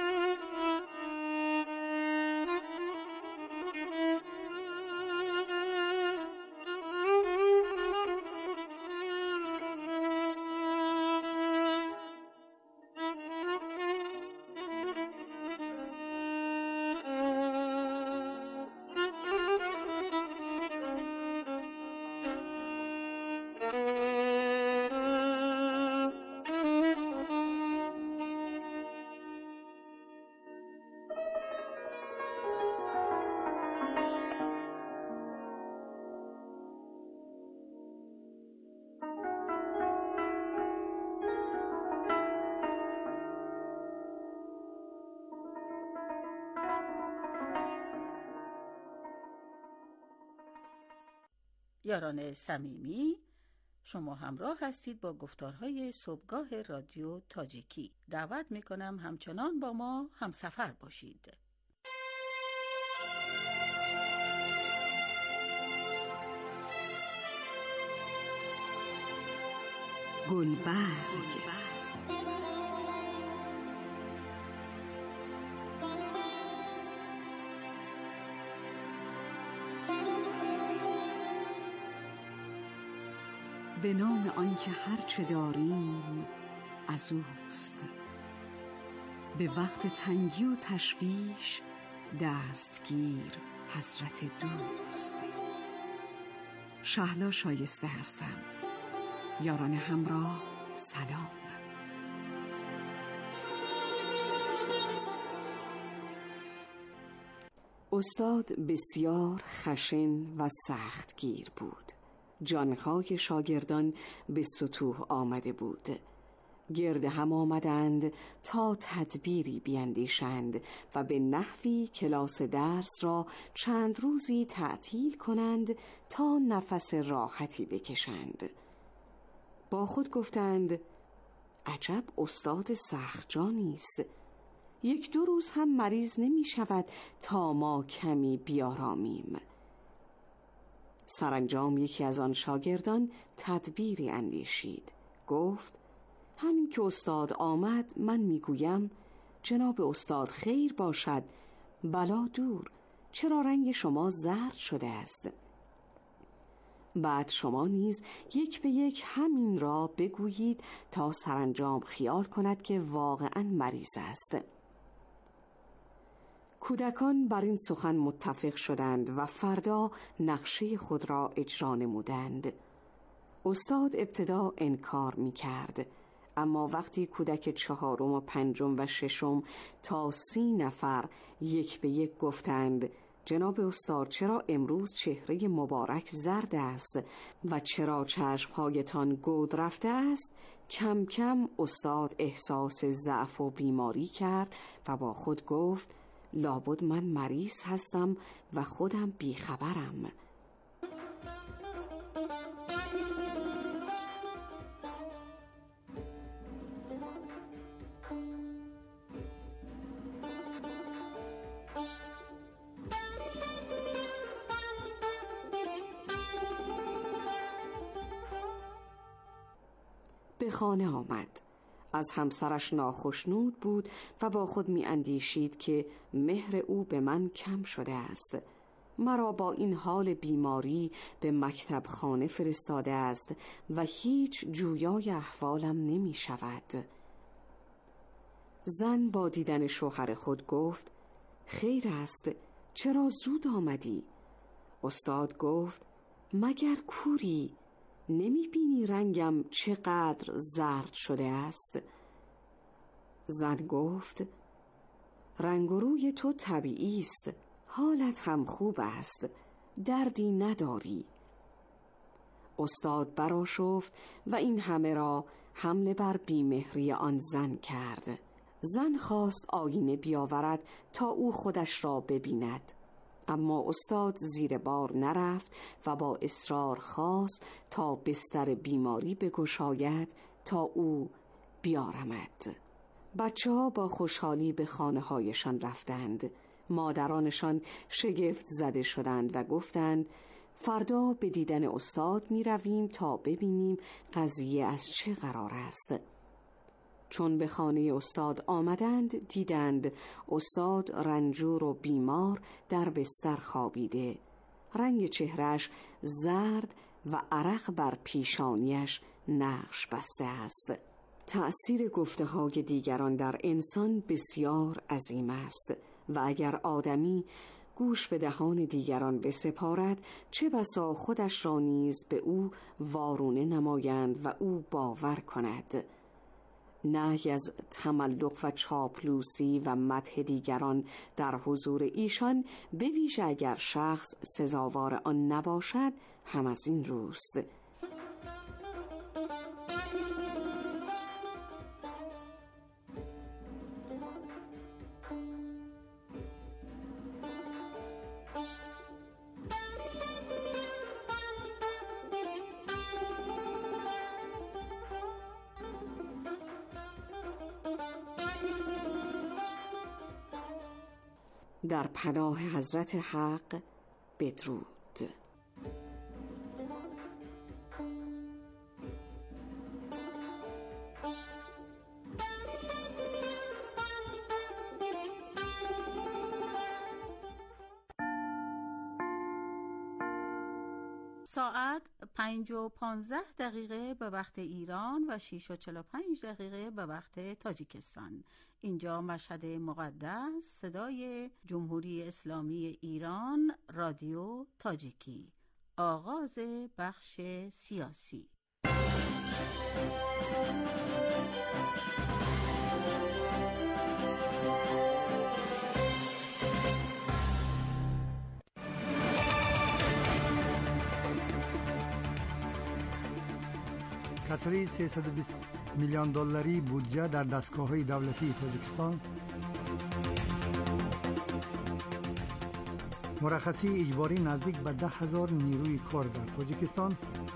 یاران صمیمی، شما همراه هستید با گفتارهای صبحگاه رادیو تاجیکی. دعوت میکنم همچنان با ما همسفر باشید. گلبرگ. به نام آنکه هر چه داریم از اوست، به وقت تنگی و تشویش دستگیر حضرت دوست. شهلا شایسته هستم. یاران همراه سلام. استاد بسیار خشن و سختگیر بود. جانهای شاگردان به سطوح آمده بود. گرد هم آمدند تا تدبیری بیندیشند و به نحوی کلاس درس را چند روزی تعطیل کنند تا نفس راحتی بکشند. با خود گفتند عجب استاد سختجانی است. یک دو روز هم مریض نمی شود تا ما کمی بیارامیم. سرانجام یکی از آن شاگردان تدبیری اندیشید. گفت همین که استاد آمد من میگویم جناب استاد خیر باشد، بلا دور، چرا رنگ شما زرد شده است؟ بعد شما نیز یک به یک همین را بگویید تا سرانجام خیال کند که واقعا مریض است. کودکان بر این سخن متفق شدند و فردا نقشه خود را اجرا نمودند. استاد ابتدا انکار می کرد، اما وقتی کودک چهارم و پنجم و ششم تا 30 نفر یک به یک گفتند جناب استاد چرا امروز چهره مبارک زرد است و چرا چشمهایتان گود رفته است، کم کم استاد احساس ضعف و بیماری کرد و با خود گفت لابد من مریض هستم و خودم بیخبرم. به خانه آمد. از همسرش ناخشنود بود و با خود می اندیشید که مهر او به من کم شده است. مرا با این حال بیماری به مکتب خانه فرستاده است و هیچ جویای احوالم نمی شود. زن با دیدن شوهر خود گفت خیر است، چرا زود آمدی؟ استاد گفت مگر کوری؟ نمی بینی رنگم چقدر زرد شده است؟ زن گفت رنگ و روی تو طبیعی است، حالت هم خوب است، دردی نداری. استاد برآشفت و این همه را حمله بر بیمهری آن زن کرد. زن خواست آینه بیاورد تا او خودش را ببیند، اما استاد زیر بار نرفت و با اصرار خواست تا بستر بیماری بگشاید تا او بیارمد. بچه‌ها با خوشحالی به خانه‌هایشان رفتند. مادرانشان شگفت زده شدند و گفتند فردا به دیدن استاد می رویم تا ببینیم قضیه از چه قرار است. چون به خانه استاد آمدند دیدند استاد رنجور و بیمار در بستر خوابیده. رنگ چهرش زرد و عرق بر پیشانیش نقش بسته است. تأثیر گفته‌های دیگران در انسان بسیار عظیم است و اگر آدمی گوش به دهان دیگران بسپارد چه بسا خودش را نیز به او وارونه نمایند و او باور کند. نهی از تملق و چاپلوسی و مدح دیگران در حضور ایشان به ویژه اگر شخص سزاوار آن نباشد هم از این روست. در پناه حضرت حق بدرود. ساعت 5:15 به وقت ایران و 6:45 به وقت تاجیکستان. اینجا مشهد مقدس، صدای جمهوری اسلامی ایران، رادیو تاجیکی. آغاز بخش سیاسی. کسری 320 میلیون دلاری بودجه در دستگاه‌های دولتی تاجیکستان، مرخصی اجباری نزدیک به 10,000 نیروی کار در تاجیکستان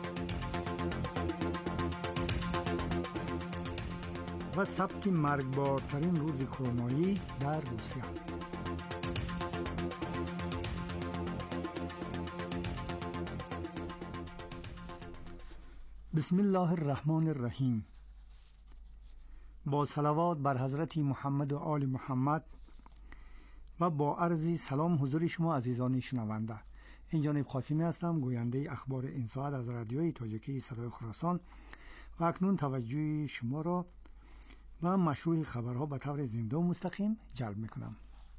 و ثبت مرگبارترین روز کرونایی در روسیه. بسم الله الرحمن الرحیم. با صلوات بر حضرت محمد و آل محمد و با عرض سلام حضور شما عزیزان شنونده. این جانب قاسمی هستم، گوینده اخبار این ساعت از رادیوی تاجیکی صدای خراسان و اکنون توجه شما را و مشروع خبرها به طور زنده و مستقیم جلب میکنم.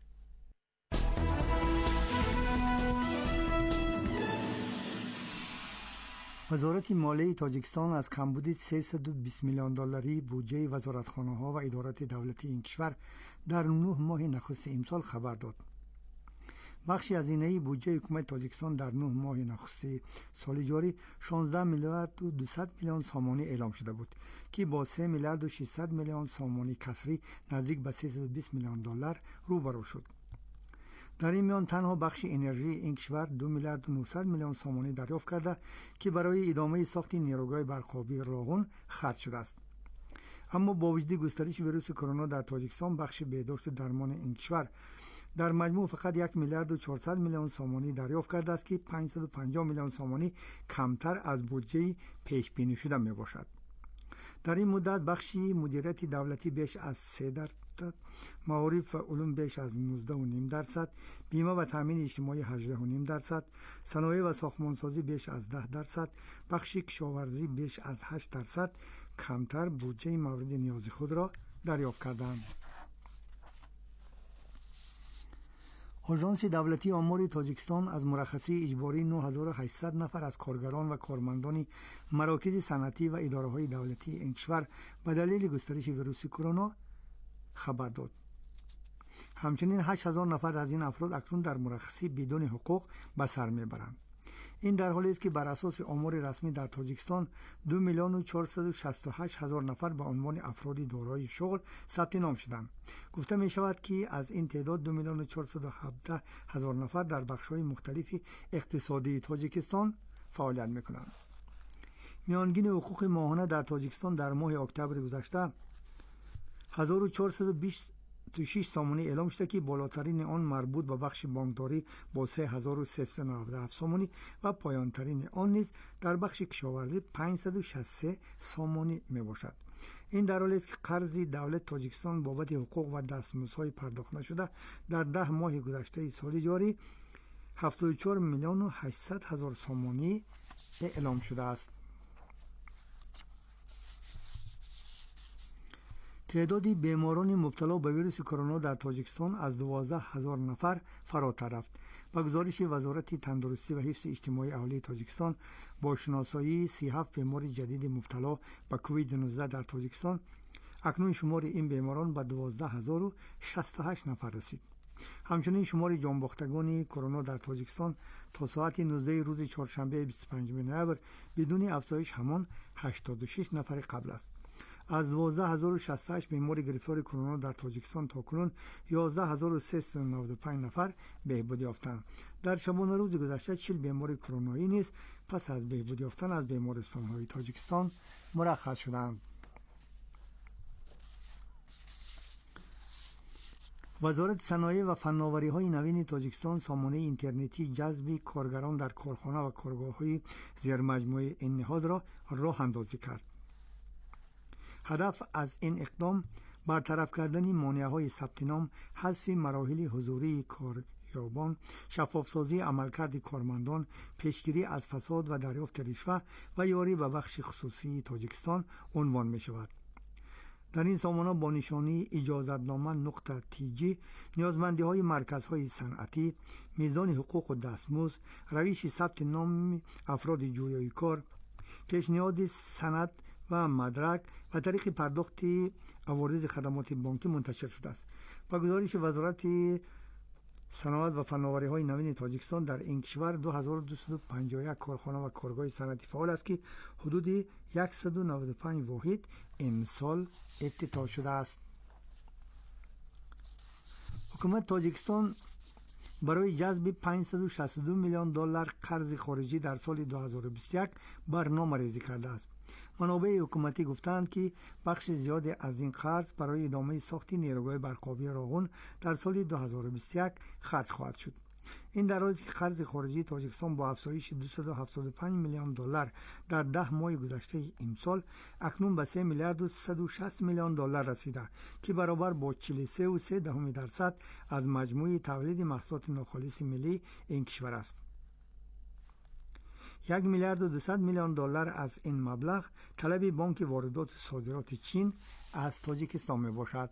وزارت مالیه تاجیکستان از کمبود 320 میلیون دلاری بودجه وزارتخانه‌ها و ادارات دولتی این کشور در 9 ماه نخست امسال خبر داد. بخش هزینه بودجه حکومت تاجیکستان در 9 ماه نخست سال جاری 16 میلیارد و 200 میلیون سامانی اعلام شده بود که با 3 میلیارد و 600 میلیون سامانی کسری نزدیک به 320 میلیون دلار روبرو شد. در این میان تنها بخش انرژی این کشور 2 میلیارد و 900 میلیون سامانی دریافت کرده که برای ادامه ساخت نیروگاه برق‌آبی راغون خرج شده است. اما با وجود گسترش ویروس کرونا در تاجیکستان، بخش بهداشت و درمان این کشور در مجموع فقط 1 میلیارد و 400 میلیون سامانی دریافت کرده است که 550 میلیون سامانی کمتر از بودجه پیش بینی شده می باشد. در این مدت بخش مدیریت دولتی بیش از 3%، معارف و علوم بیش از 19.5%، بیمه و تامین اجتماعی 18.5%، صنایع و ساختمانسازی بیش از 10%، بخش کشاورزی بیش از 8% کمتر بودجه مورد نیاز خود را دریافت کردند. آژانس دولتی آمار تاجیکستان از مرخصی اجباری 9800 نفر از کارگران و کارمندان مراکز صنعتی و اداره‌های دولتی این کشور به دلیل گسترش ویروس کرونا خبر داد. همچنین 8000 نفر از این افراد اکنون در مرخصی بدون حقوق به سر میبرند. این در حالی است که بر اساس آمار رسمی در تاجیکستان 2,468,000 نفر به عنوان افراد دارای شغل ثبت نام شدند. گفته می شود که از این تعداد 2,417,000 نفر در بخش‌های مختلف اقتصادی تاجیکستان فعالیت می‌کنند. میانگین حقوق ماهانه در تاجیکستان در ماه اکتبر گذشته 1426 سامانه اعلام شده که بالاترین آن مربوط به بخش بانکداری با 3397 سامانه و پایانترین آن نیز در بخش کشاورزی 563 سامانه می باشد. این در حالی است که قرض دولت تاجیکستان بابت حقوق و دستمزدهای پرداخت نشده در 10 ماه گذشته سال جاری 74,800,000 سامانه اعلام شده است. تعداد بیماران مبتلا به ویروس کرونا در تاجیکستان از 12,000 نفر فراتر رفت. با گزارش وزارت تندرستی و حفظ اجتماعی اهالی تاجیکستان با شناسایی 37 بیمار جدید مبتلا به کووید 19 در تاجیکستان، اکنون شمار این بیماران به 12,068 نفر رسید. همچنین شمار جانباختگان کرونا در تاجیکستان تا ساعت 19 روز چهارشنبه 25 نوامبر بدون افزایش همان 86 نفر قبل است. از 12,068 بیمار گرفتار کرونا در تاجیکستان تاکنون 11,395 نفر بهبود یافتند. در شبانه روز گذشته 40 بیمار کرونایی نیز پس از بهبود یافتن از بیمارستان‌های تاجیکستان مرخص شدند. وزارت صنایع و فناوری‌های نوین تاجیکستان سامانه اینترنتی جذب کارگران در کارخانه و کارگاه‌های زیرمجموعه این نهاد را راه اندازی کرد. هدف از این اقدام برطرف کردن مانع‌های ثبت نام، حذف مراحل حضوری کاریابان، شفاف‌سازی عملکرد کارمندان، پیشگیری از فساد و دریافت رشوه و یاری به بخش خصوصی تاجیکستان عنوان می‌شود. در این سامانه با نشانی اجازتنامه نقطه TG نیازمندی‌های مرکزهای صنعتی، میزان حقوق و دستمزد، روش ثبت نام افراد جویای کار، پیشنهاد سند و مدرک و طریق پرداخت عوارض خدمات بانکی منتشر شده است. با گزارش وزارت صنایع و فناوری‌های نوین تاجیکستان در این کشور 2251 کارخانه و کارگاه صنعتی فعال است که حدود 195 واحد این سال افتتاح شده است. حکومت تاجیکستان برای جذب 562 میلیون دلار قرض خارجی در سال 2021 برنامه‌ریزی کرده است. منابع حکومتی گفتند که بخش زیادی از این قرض برای ادامه ساخت نیروگاه برق‌آبی راغون در سال 2021 خرج خواهد شد. این در حالی است که قرض خارجی تاجیکستان با افزایش 275 میلیون دلار در 10 ماه گذشته امسال اکنون به 3 میلیارد و 160 میلیون دلار رسیده که برابر با 43.3% از مجموع تولید محصولات ناخالص ملی این کشور است. 1 میلیارد و 200 میلیون دلار از این مبلغ طلب بانک واردات و صادرات چین از تاجیکستان می باشد.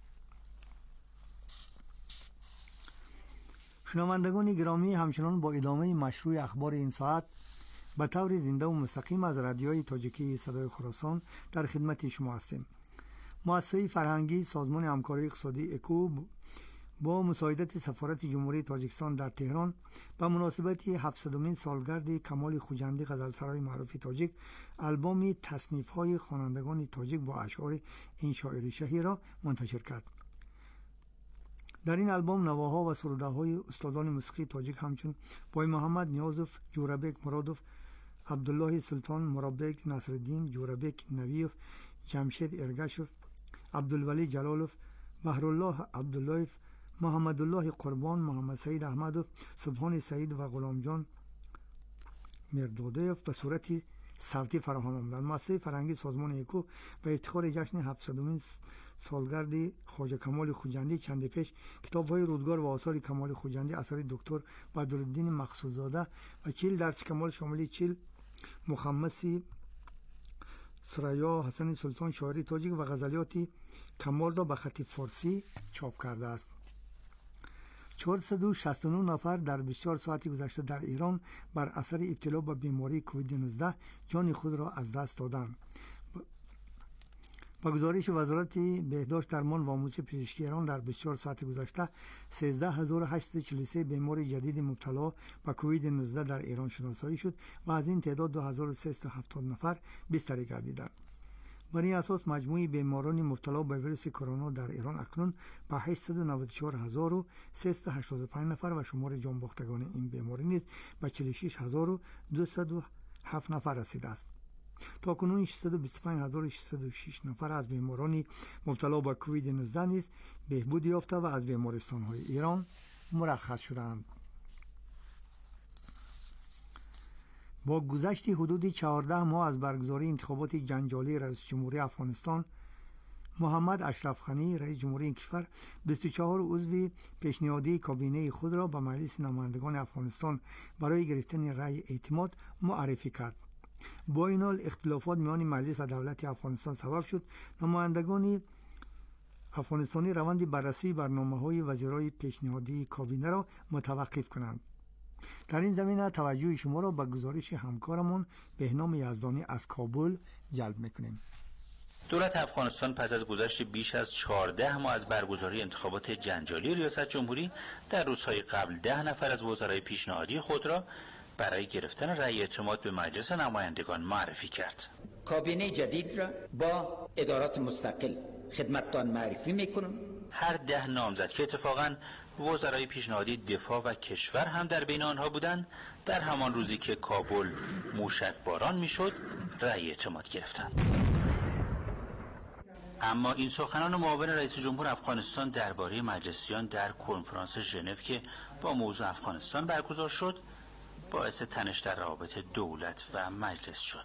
شنوندگان گرامی، همچنان با ادامه مشروع اخبار این ساعت به طور زنده و مستقیم از رادیوی تاجیکی صدای خراسان در خدمت شما هستیم. مؤسسه فرهنگی سازمان همکاری اقتصادی اکو با مساعدت سفارت جمهوری تاجیکستان در تهران به مناسبت 700مین سالگرد کمال خوجندی غزلسرای معروف تاجیک البوم تصنیف‌های خوانندگان تاجیک با اشعار این شاعر شهیر را منتشر کرد. در این البوم نواها و سروده‌های استادان موسیقی تاجیک همچون بای محمد نیازوف، جوربک مرادوف، عبدالله سلطان مرابک، نصرالدین جوربک نویوف، جمشید ارگشوف، عبدالولی جلالوف، بحرالله عبداللهف، محمد الله قربان، محمد سعید احمدوف، سبحان سعید و غلام جان مردودیف به صورت صوتی فراهم آمدند. مؤسسه فرهنگی سازمان اکو به افتخار جشن 700مین سالگرد خواجه کمال خوجندی چند پیش کتاب‌های روزگار و آثار کمال خوجندی اثر دکتر بدرالدین مقصودزاده و 40 درس کمال شامل 40 مخمسی سریا حسن سلطان شاعری تاجیک و غزلیات کمال را به خط فارسی چاپ کرده است. 469 نفر در 24 ساعت گذشته در ایران بر اثر ابتلا به بیماری کووید 19 جان خود را از دست دادند. با گزارش وزارت بهداشت درمان و آموزش پزشکی ایران در 24 ساعت گذشته 13843 بیمار جدید مبتلا به کووید 19 در ایران شناسایی شد و از این تعداد 2370 نفر بستری گردیدند. بر این اساس مجموع بیماران مبتلا به ویروس کرونا در ایران اکنون به 894385 نفر و شمار جان باختگان این بیماری نیز به 46207 نفر رسیده است. تا کنون 625606 نفر از بیماران مبتلا به کووید 19 نیز بهبود یافته و از بیمارستان‌های ایران مرخص شدند. با گذشت حدود 14 ماه از برگزاری انتخابات جنجالی رئیس جمهوری افغانستان، محمد اشرف غنی رئیس جمهوری این کشور 24 عضو پیشنهادی کابینه خود را به مجلس نمایندگان افغانستان برای گرفتن رأی اعتماد معرفی کرد. با این حال اختلافات میان مجلس و دولت افغانستان سبب شد نمایندگان افغانستانی روند بررسی برنامه‌های وزیرای پیشنهادی کابینه را متوقف کنند. در این زمینه توجه شما را به گزارش همکارمون بهنام یزدانی از کابل جلب میکنیم. دولت افغانستان پس از گذشت بیش از 14 ماه از برگزاری انتخابات جنجالی ریاست جمهوری در روزهای قبل 10 نفر از وزرای پیشنهادی خود را برای گرفتن رأی اعتماد به مجلس نمایندگان معرفی کرد. کابینه جدید را با ادارات مستقل خدمتتان معرفی میکنم. هر 10 نامزد که اتفاقاً وزرای پیشنهادی دفاع و کشور هم در بین آنها بودند، در همان روزی که کابل موشک باران میشد رأی اعتماد گرفتند. اما این سخنان معاون رئیس جمهور افغانستان درباره مجلسیان در کنفرانس ژنو که با موضوع افغانستان برگزار شد باعث تنش در روابط دولت و مجلس شد.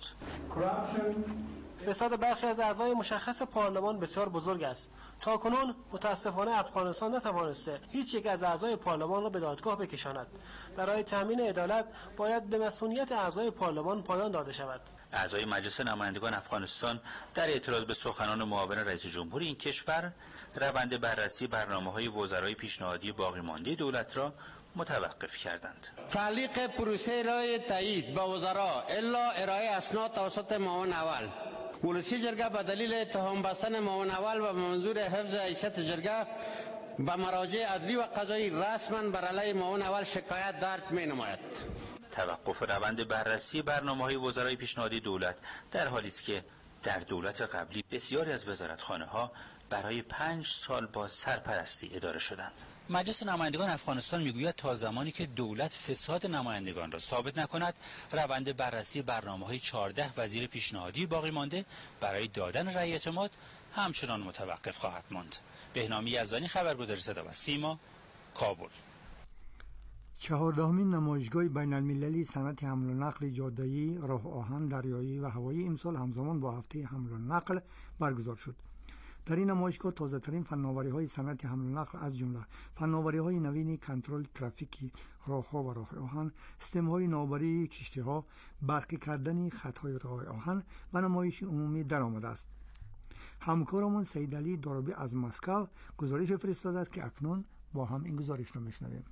فساد برخی از اعضای مشخص پارلمان بسیار بزرگ است. تاکنون متاسفانه افغانستان نتوانسته هیچ یک از اعضای پارلمان را به دادگاه بکشاند. برای تامین عدالت باید به مسئولیت اعضای پارلمان پایان داده شود. اعضای مجلس نمایندگان افغانستان در اعتراض به سخنان معاون رئیس جمهور این کشور روند بررسی برنامه‌های وزرای پیشنهادی باقی مانده دولت را متوقف کردند. تعلیق پروسه رای تایید به وزرا الا ارائه اسناد توسط معاون اول. ولسی جرگه به دلیل اتهام بستن معاون اول و منظور حفظ حیثیت جرگه به مراجع عدلی و قضایی رسما بر علیه معاون اول شکایت درج می‌نماید. توقف روند بررسی برنامه‌های وزرای پیشنهادی دولت در حالی است که در دولت قبلی بسیاری از وزارتخانه‌ها برای 5 سال با سرپرستی اداره شدند. مجلس نمایندگان افغانستان میگوید تا زمانی که دولت فساد نمایندگان را ثابت نکند، روند بررسی برنامه‌های 14 وزیر پیشنهادی باقی مانده برای دادن رأی اعتماد همچنان متوقف خواهد ماند. بهنام یزدانی، خبرگزاری صدا و سیما، کابل. 14مین نمایشگاه بین المللی صنعت حمل و نقل جاده‌ای، راه آهن، دریایی و هوایی امسال همزمان با هفته حمل و نقل برگزار شد. در این نمایشگاه تازه‌ترین فناوری‌های صنعت حمل و نقل از جمله فناوری‌های نوین کنترل ترافیکی راه‌ها و راه آهن، سیستم‌های نوآوری کشتی‌ها، برقی کردن خط‌های راه آهن و نمایش عمومی درآمده است. همکارمون سید علی دارابی از مسکو گزارش فرستاده است که اکنون با هم این گزارش را میشنویم.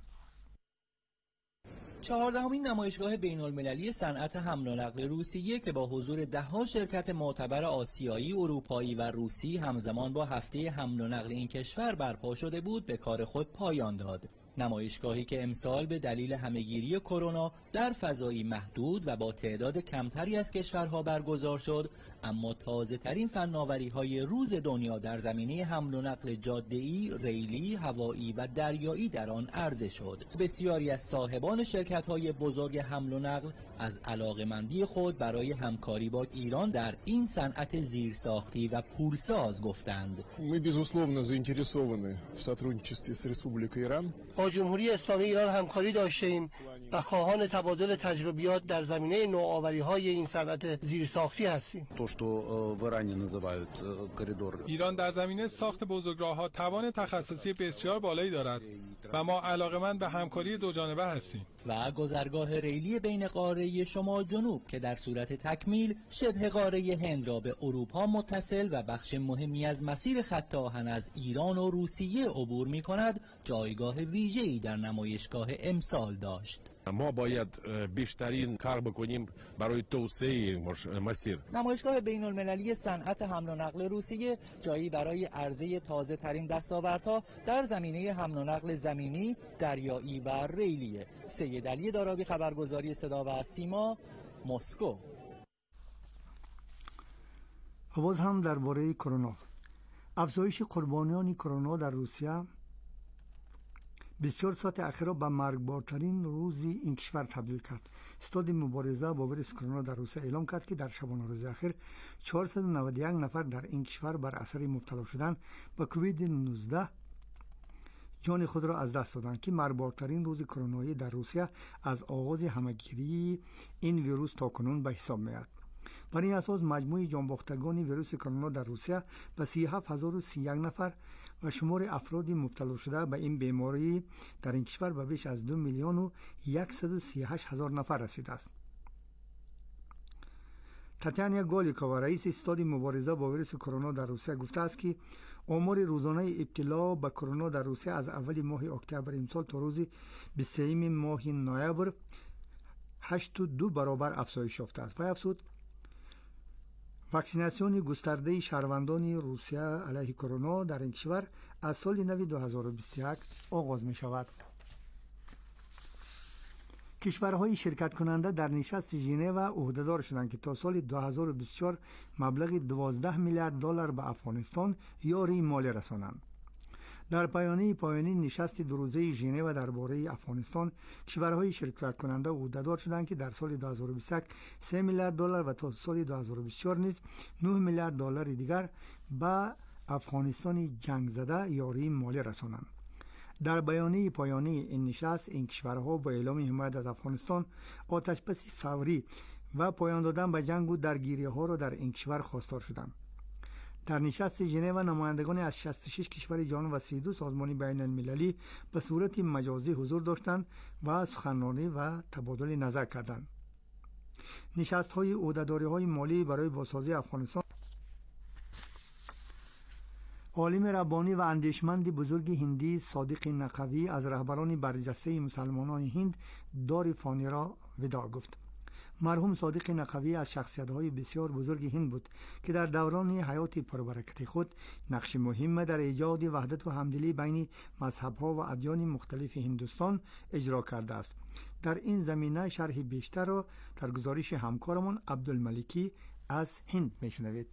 14مین نمایشگاه بین‌المللی صنعت حمل و نقل روسیه که با حضور ده‌ها شرکت معتبر آسیایی، اروپایی و روسی همزمان با هفته حمل و نقل این کشور برپا شده بود، به کار خود پایان داد. نمایشگاهی که امسال به دلیل همهگیری کرونا در فضایی محدود و با تعداد کمتری از کشورها برگزار شد، اما تازه‌ترین فناوری‌های روز دنیا در زمینه حمل و نقل جاده‌ای، ریلی، هوایی و دریایی در آن عرضه شد. بسیاری از صاحبان شرکت‌های بزرگ حمل و نقل از علاقه‌مندی خود برای همکاری با ایران در این صنعت زیرساختی و پولساز گفتند. Мы безусловно заинтересованы в сотрудничестве с Республикой Иран. با جمهوری اسلامی ایران همکاری داشتیم و خواهان تبادل تجربیات در زمینه نوآوری‌های این صنعت زیرساختی هستیم. ایران در زمینه ساخت بزرگراه‌ها توان تخصصی بسیار بالایی دارد و ما علاقه‌مند به همکاری دوجانبه هستیم. و گذرگاه ریلی بین قاره شمال جنوب که در صورت تکمیل شبه قاره هند را به اروپا متصل و بخش مهمی از مسیر خط آهن از ایران و روسیه عبور می‌کند، جایگاه ویژه‌ای در نمایشگاه امسال داشت. ما باید بیشترین کار بکنیم برای توسعه مسیر. نمایشگاه بین المللی صنعت حمل و نقل روسیه جایی برای عرضه تازه ترین دستاوردها در زمینه حمل و نقل زمینی، دریایی و ریلیه. سید علی دارابی، خبرگزاری صدا و سیما، مسکو. باز هم درباره کرونا. افزایش قربانیان کرونا در روسیه 24 ساعت اخیر را به مرگبارترین روزی این کشور تبدیل کرد. استاد مبارزه با ویروس کرونا در روسیه اعلام کرد که در شبانه روز اخیر 491 نفر در این کشور بر اثر مبتلا شدن به کووید 19 جان خود را از دست دادند که مرگبارترین روز کرونایی در روسیه از آغاز همهگیری این ویروس تا کنون به حساب میاد. بر این اساس مجموع جانباختگان ویروس کرونا در روسیه به 37031 نفر و شمار افراد مبتلا شده به این بیماری در این کشور به بیش از 2,138,000 نفر رسیده است. تاتیانا گالیکووا، رئیس استاد مبارزه با ویروس کرونا در روسیه، گفته است که آمار روزانه ابتلا به کرونا در روسیه از اول ماه اکتبر امسال تا روز 23 ماه نوامبر 8.2 برابر افزایش یافته است. و افزود واکسیناسیون گسترده شهروندان روسیه علیه کرونا در این کشور از سال نو 2021 آغاز می شود. کشورهای شرکت کننده در نشست ژنو عهدهدار شدند که تا سال 2024 مبلغ 12 میلیارد دلار به افغانستان یاری مالی رسانند. در پایانی نشست دو روزه ژنو درباره افغانستان، کشورهای شرکت کننده عهدهدار شدند که در سال 2021 3 میلیارد دلار و تا سال 2024 نیز 9 میلیارد دلار دیگر به افغانستان جنگ زده یاری مالی رسانند. در بیانیه پایانی این نشست، این کشورها با اعلام حمایت از افغانستان، آتشبس فوری و پایان دادن به جنگ و درگیری‌ها را در این کشور خواستار شدند. در نشست ژنو نمایندگان از 66 کشور جهان و 32 سازمان بین المللی به صورت مجازی حضور داشتند و سخنرانی و تبادل نظر کردند. نشست‌های عهدهداری‌های مالی برای بازسازی افغانستان. عالم ربانی و اندیشمند بزرگ هندی صادق نقوی از رهبران برجسته مسلمانان هند دار فانی را وداع گفت. مرحوم صادق نقوی از شخصیت‌های بسیار بزرگ هند بود که در دوران حیات پربرکت خود نقش مهم در ایجاد وحدت و همدلی بین مذهب‌ها و ادیان مختلف هندوستان اجرا کرده است. در این زمینه شرح بیشتر را در گزارش همکارمان عبدالملکی از هند میشنوید.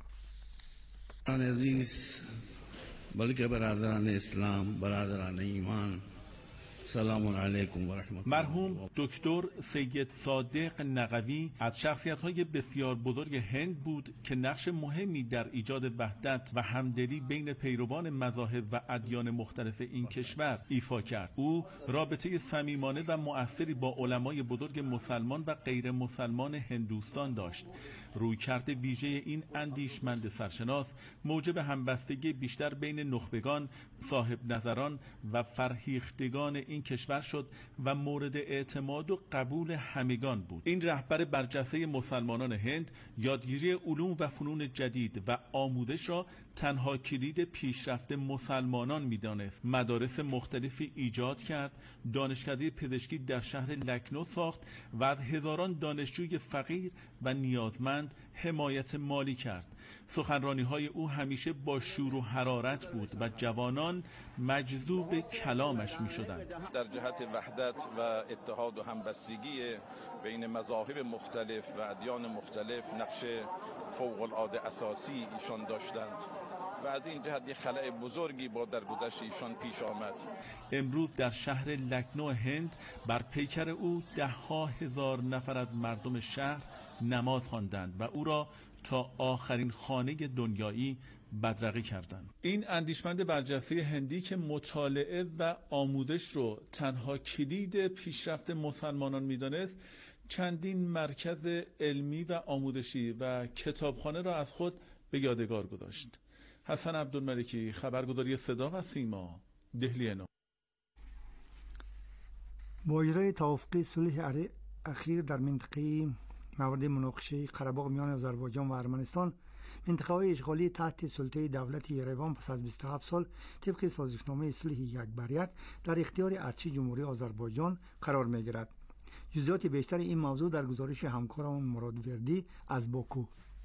عزیز، بلکه برادران اسلام، برادران ایمان، سلام علیکم و رحمت الله. مرحوم دکتر سید صادق نقوی از شخصیت‌های بسیار بزرگ هند بود که نقش مهمی در ایجاد وحدت و همدلی بین پیروان مذاهب و ادیان مختلف این کشور ایفا کرد. او رابطه صمیمانه و مؤثری با علمای بزرگ مسلمان و غیر مسلمان هندوستان داشت. رویکرد ویژه این اندیشمند سرشناس موجب همبستگی بیشتر بین نخبگان، صاحب نظران و فرهیختگان این کشور شد و مورد اعتماد و قبول همگان بود. این رهبر برجسته مسلمانان هند یادگیری علوم و فنون جدید و آموزش را تنها کلید پیشرفت مسلمانان می‌دانست. مدارس مختلفی ایجاد کرد، دانشکده پزشکی در شهر لکنو ساخت و از هزاران دانشجوی فقیر و نیازمند حمایت مالی کرد. سخنرانی‌های او همیشه با شور و حرارت بود و جوانان مجذوب کلامش می‌شدند. در جهت وحدت و اتحاد و همبستگی بین مذاهب مختلف و ادیان مختلف نقش فوق‌العاده اساسی ایشان داشتند و از این جهت یک خلأ بزرگی با درگذشت ایشان پیش آمد. امروز در شهر لکنو هند بر پیکر او 10,000 نفر از مردم شهر نماز خواندند و او را تا آخرین خانه دنیایی بدرقه کردند. این اندیشمند برجسته هندی که مطالعه و آموزش رو تنها کلید پیشرفت مسلمانان می‌دانست، چندین مرکز علمی و آموزشی و کتابخانه را از خود به یادگار گذاشت. حسن عبدالملکی، خبرگزاری صدا و سیما، دهلی. با اجرای توافق صلح اخیر در منطقه مورد مناقشه قره‌باغ میان آذربایجان و ارمنستان، منطقه‌های اشغالی تحت سلطه دولت یریوان پس از 27 سال طبق سازشنامه صلح 1 بر 1 در اختیار ارتش جمهوری آذربایجان قرار می‌گیرد. جزئیات بیشتر این موضوع در گزارش همکارم مرادوردی از باکو.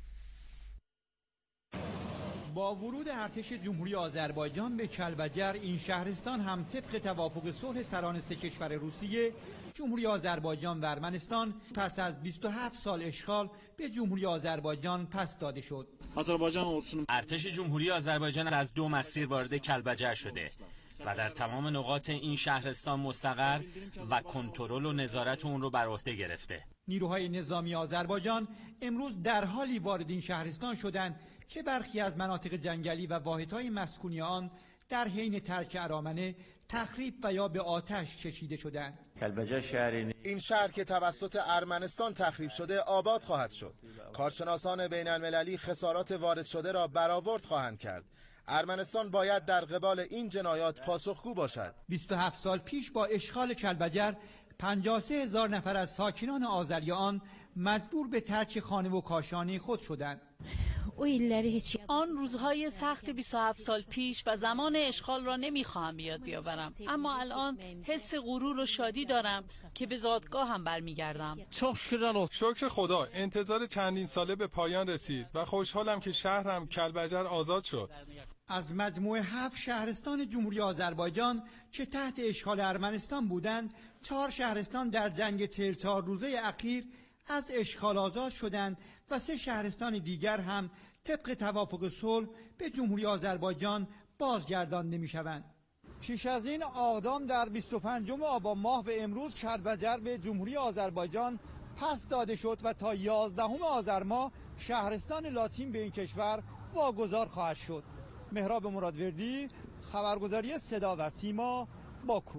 با ورود ارتش جمهوری آذربایجان به کلبجر، این شهرستان هم طبق توافق صلح سران سه کشور روسیه، جمهوری آذربایجان و ارمنستان پس از 27 سال اشغال به جمهوری آذربایجان پس داده شد. ارتش جمهوری آذربایجان از 2 مسیر وارد کلبجر شده و در تمام نقاط این شهرستان مستقر و کنترل و نظارت اون رو بر عهده گرفته. نیروهای نظامی آذربایجان امروز در حالی وارد این شهرستان شدند که برخی از مناطق جنگلی و واحدهای مسکونی آن در حین ترک ارامنه تخریب و یا به آتش کشیده شدند. این شهر که توسط ارمنستان تخریب شده آباد خواهد شد. کارشناسان بین المللی خسارات وارد شده را برآورد خواهند کرد. ارمنستان باید در قبال این جنایات پاسخگو باشد. 27 سال پیش با اشغال کلبجر 53,000 نفر از ساکنان آذری آن مجبور به ترک خانه و کاشانه خود شدند. آن روزهای سخت 27 سال پیش و زمان اشغال را نمیخواهم بیاد بیاورم، اما الان حس غرور و شادی دارم که به زادگاهم برمیگردم. شکر خدا، انتظار چندین ساله به پایان رسید و خوشحالم که شهرم کلبجر آزاد شد. از مجموع 7 شهرستان جمهوری آذربایجان که تحت اشغال ارمنستان بودند، 4 شهرستان در جنگ 44 روزه اخیر از اشغال آزاد شدند و 3 شهرستان دیگر هم طبق توافق صلح به جمهوری آذربایجان بازگردانده می‌شوند. پیش از این اقدام در 25 آبان ماه و امروز کلبجر به جمهوری آذربایجان پس داده شد و تا 11 آذر ماه شهرستان لاتین به این کشور واگذار خواهد شد. مهراب مرادوردی، خبرگزاری صدا و سیما، باکو.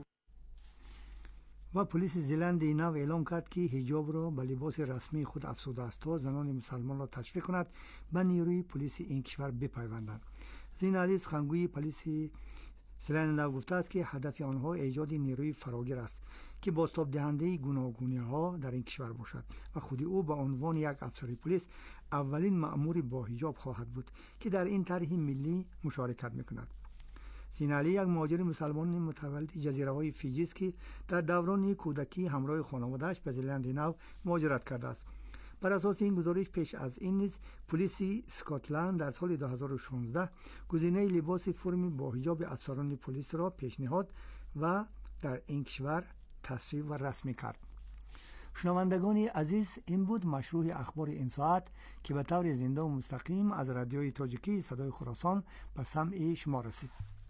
و پلیس زلند نو اعلام کرد که حجاب را به لباس رسمی خود افزوده است تا زنان مسلمان را تشویق کند به نیروی پلیس این کشور بپیوندند. زین علیز خانگوی پلیس زلند نو گفته است که هدف آنها ایجاد نیروی فراگیر است که بازتاب دهنده گوناگونی‌ها در این کشور باشد و خود او به عنوان یک افسر پلیس اولین مأمور با حجاب خواهد بود که در این طرح ملی مشارکت می‌کند. سینالی یک مهاجر مسلمان متولد جزیره‌های فیجی است که در دوران کودکی همراه خانواده‌اش به زلند نو مهاجرت کرده است. بر اساس این گزارش پیش از این نیز پلیس اسکاتلند در سال 2016 گزینه لباس فرم با حجاب افسران پلیس را پیشنهاد و در این کشور تصویب و رسمی کرد. شنوندگان عزیز، این بود مشروع اخبار این ساعت که به طور زنده و مستقیم از رادیوی تاجیکی صدای خراسان به سمع شما رسید.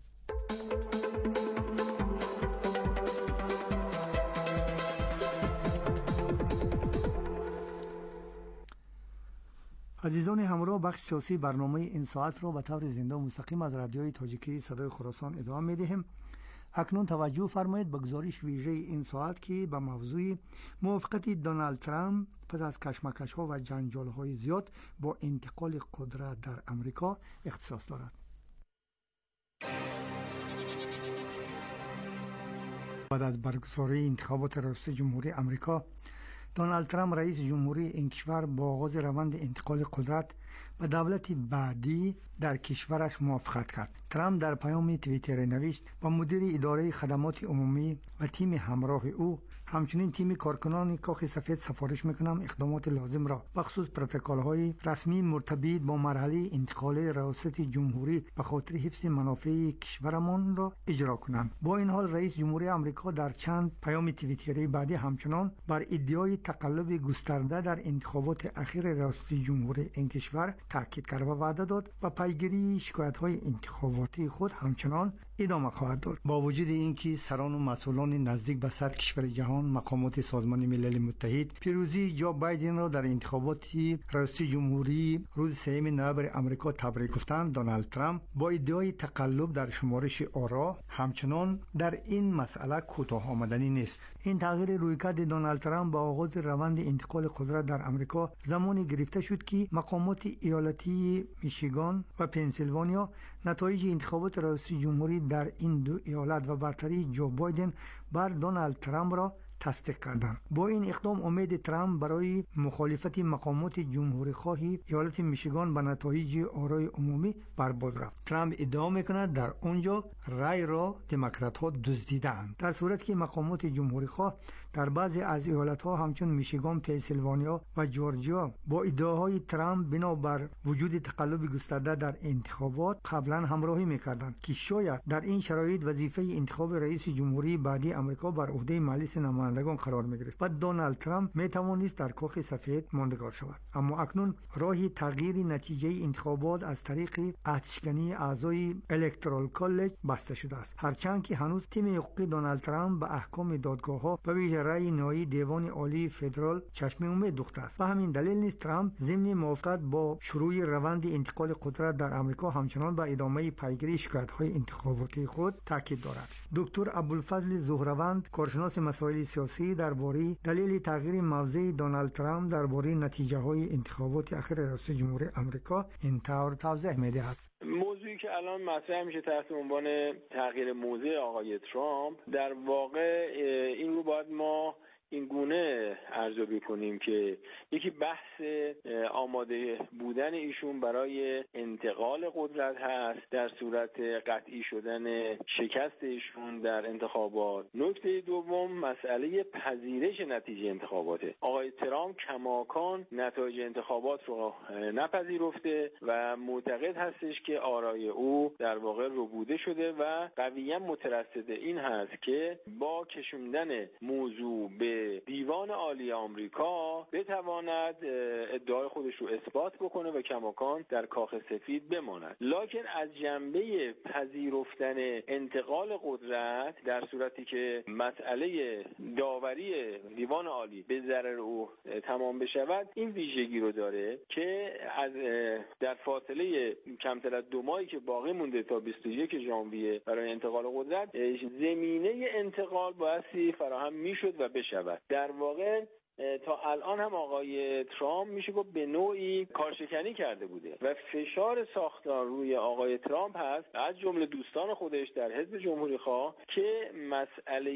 عزیزان همراه، بخش سیاسی برنامه این ساعت را به طور زنده و مستقیم از رادیوی تاجیکی صدای خراسان ادامه می‌دهیم. اکنون توجه فرمایید به گزارش ویژه این ساعت که به موضوع موافقت دونالد ترامپ پس از کشمکش‌ها و جنجال‌های زیاد با انتقال قدرت در امریکا اختصاص دارد. بعد از برگزاری انتخابات ریاست جمهوری امریکا، دونالد ترامپ رئیس جمهوری این کشور با آغاز روند انتقال قدرت به دولت بعدی در کشورش موافقت کرد. ترامپ در پیام توییتر نوشت با مدیر اداره خدمات عمومی و تیم همراه او، همچنین تیم کارکنان کاخ سفید سفارش میکنم اقدامات لازم را بخصوص پروتکل‌های رسمی مرتبط با مرحله انتقال ریاست جمهوری به خاطر حفظ منافع کشورمان را اجرا کنند. با این حال رئیس جمهوری آمریکا در چند پیام توییتری بعدی همچنان بر ادعای تقلب گسترده در انتخابات اخیر ریاست جمهوری این کشور تاکید کرد و وعده داد و پیگیری شکایت‌های انتخاباتی خود همچنان ادامه خواهد داد. با وجود اینکه سران و مسئولان نزدیک به 100 کشور جهان مقامات سازمان ملل متحد پیروزی جو بایدن را در انتخابات ریاست جمهوری روز 3 نوامبر آمریکا تبریک گفتند، دونالد ترامپ با ادعای تقلب در شمارش آرا همچنان در این مسئله کوتاه آمدنی نیست. این تغییر رویکرد دونالد ترامپ با آغاز روند انتقال قدرت در آمریکا زمانی گرفته شد که مقامات ایالتی میشیگان و پنسیلوانیا نتایج انتخابات ریاست جمهوری در این دو ایالت و برتری جو بایدن بر دونالد ترامپ را تصدیق کردند. با این اقدام امید ترامپ برای مخالفت مقامات جمهوری خواهی ایالت میشیگان به نتایج آرای عمومی برباد رفت. ترامپ ادعا میکند در آنجا رای را دموکرات ها دزدیدند، در صورتی که مقامات جمهوری خواه در بعضی از ایالت ها همچون میشیگان، پنسیلوانیا و جورجیا با ادعاهای ترامپ بنابر وجود تقلب گسترده در انتخابات قبلا همراهی میکردند که شاید در این شرایط وظیفه انتخاب رئیس جمهوری بعدی آمریکا بر عهده مجلس نمایندگان قرار میگرفت و دونالد ترامپ میتوانست در کاخ سفید ماندگار شود. اما اکنون راه تغییر نتیجه انتخابات از طریق عهدشکنی اعضای الکترال کالج بسته شده است، هرچند که هنوز تیم حقوقی دونالد ترامپ به احکام دادگاه‌ها و ویژه رأی نهایی دیوان عالی فدرال چشم امید دوخته است و همین دلیل نیست ترامپ ضمن موافقت با شروع روند انتقال قدرت در آمریکا همچنان به ادامه پیگیری شکایت‌های انتخاباتی خود تاکید دارد. دکتر ابوالفضل زهروند، کارشناس مسائل سیاسی، درباره دلیل تغییر موضع دونالد ترامپ درباره نتیجه‌های انتخابات اخیر رئیس جمهوری آمریکا این طور توضیح می‌دهد. موضوعی که الان مطرح میشه تحت عنوان تغییر موضع آقای ترامپ، در واقع این رو باید ما این گونه ارزیابی کنیم که یکی بحث آماده بودن ایشون برای انتقال قدرت هست در صورت قطعی شدن شکست ایشون در انتخابات. نکته دوم مسئله پذیرش نتیجه انتخاباته. آقای ترامپ کماکان نتایج انتخابات رو نپذیرفته و معتقد هستش که آرای او در واقع ربوده شده و قویاً مترصد این هست که با کشوندن موضوع به دیوان عالی آمریکا بتواند ادعای خودش رو اثبات بکنه و کماکان در کاخ سفید بماند. لکن از جنبه پذیرفتن انتقال قدرت در صورتی که مسئله داوری دیوان عالی به ضرر او تمام بشود، این ویژگی رو داره که از در فاصله کمتر از 2 ماهی که باقی مونده تا 21 ژانویه برای انتقال قدرت، زمینه انتقال بایستی فراهم میشد و بشود. در واقع تا الان هم آقای ترامپ میشه گفت به نوعی کارشکنی کرده بوده و فشار ساختار روی آقای ترامپ هست از جمله دوستان خودش در حزب جمهوری خواه که مسئله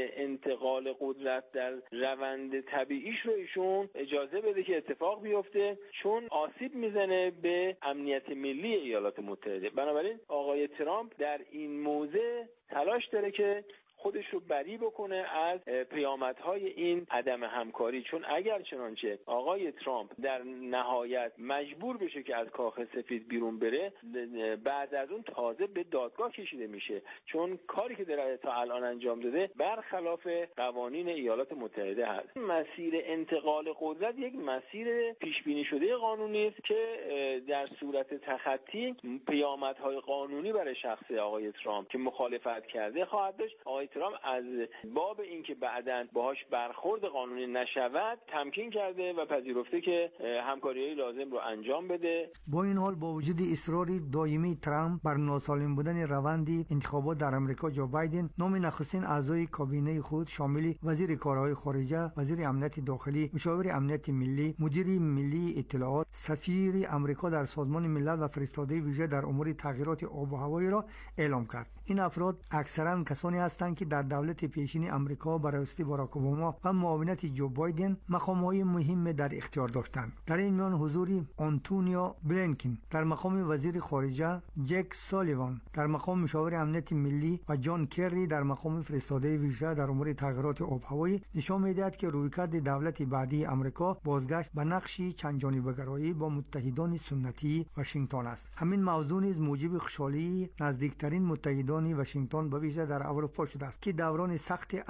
انتقال قدرت در روند طبیعیش رو ایشون اجازه بده که اتفاق بیفته، چون آسیب میزنه به امنیت ملی ایالات متحده. بنابراین آقای ترامپ در این موضع تلاش داره که خودش رو بری بکنه از پیامدهای این عدم همکاری، چون اگر چنانچه آقای ترامپ در نهایت مجبور بشه که از کاخ سفید بیرون بره، بعد از اون تازه به دادگاه کشیده میشه، چون کاری که در تا الان انجام داده برخلاف قوانین ایالات متحده هست. مسیر انتقال قدرت یک مسیر پیش بینی شده قانونی است که در صورت تخطی پیامدهای قانونی برای شخص آقای ترامپ که مخالفت کرده خواهد داشت. آقای ترامپ از باب اینکه بعداً باهاش برخورد قانونی نشود تمکین کرده و پذیرفته که همکاری‌های لازم رو انجام بده. با این حال با وجود اصرار دائمی ترامپ بر ناسالم بودن روند انتخابات در آمریکا، جو بایدن نام نخستین اعضای کابینه خود شامل وزیر کارهای خارجه، وزیر امنیت داخلی، مشاور امنیت ملی، مدیر ملی اطلاعات، سفیر آمریکا در سازمان ملل و فرستاده ویژه در امور تغییرات آب و هوایی را اعلام کرد. این افراد اکثرا کسانی هستند که در دولت پیشین آمریکا برای رئیس باراک اوباما و معاونت جو بایدن مقام‌های مهم در اختیار داشتند. در این میان حضور آنتونیو بلینکن در مقام وزیر خارجه، جک سالیوان در مقام مشاور امنیت ملی و جان کری در مقام فرستاده ویژه در امور تغییرات آب و هوایی نشان می‌دهد که رویکرد دولت بعدی آمریکا بازگشت به نقشی چند جانبه‌گرایی با متحدان سنتی واشنگتن است. همین موضوع نیز موجب خوشحالی نزدیکترین متحدان واشنگتن به ویژه در اروپا شده است که دوران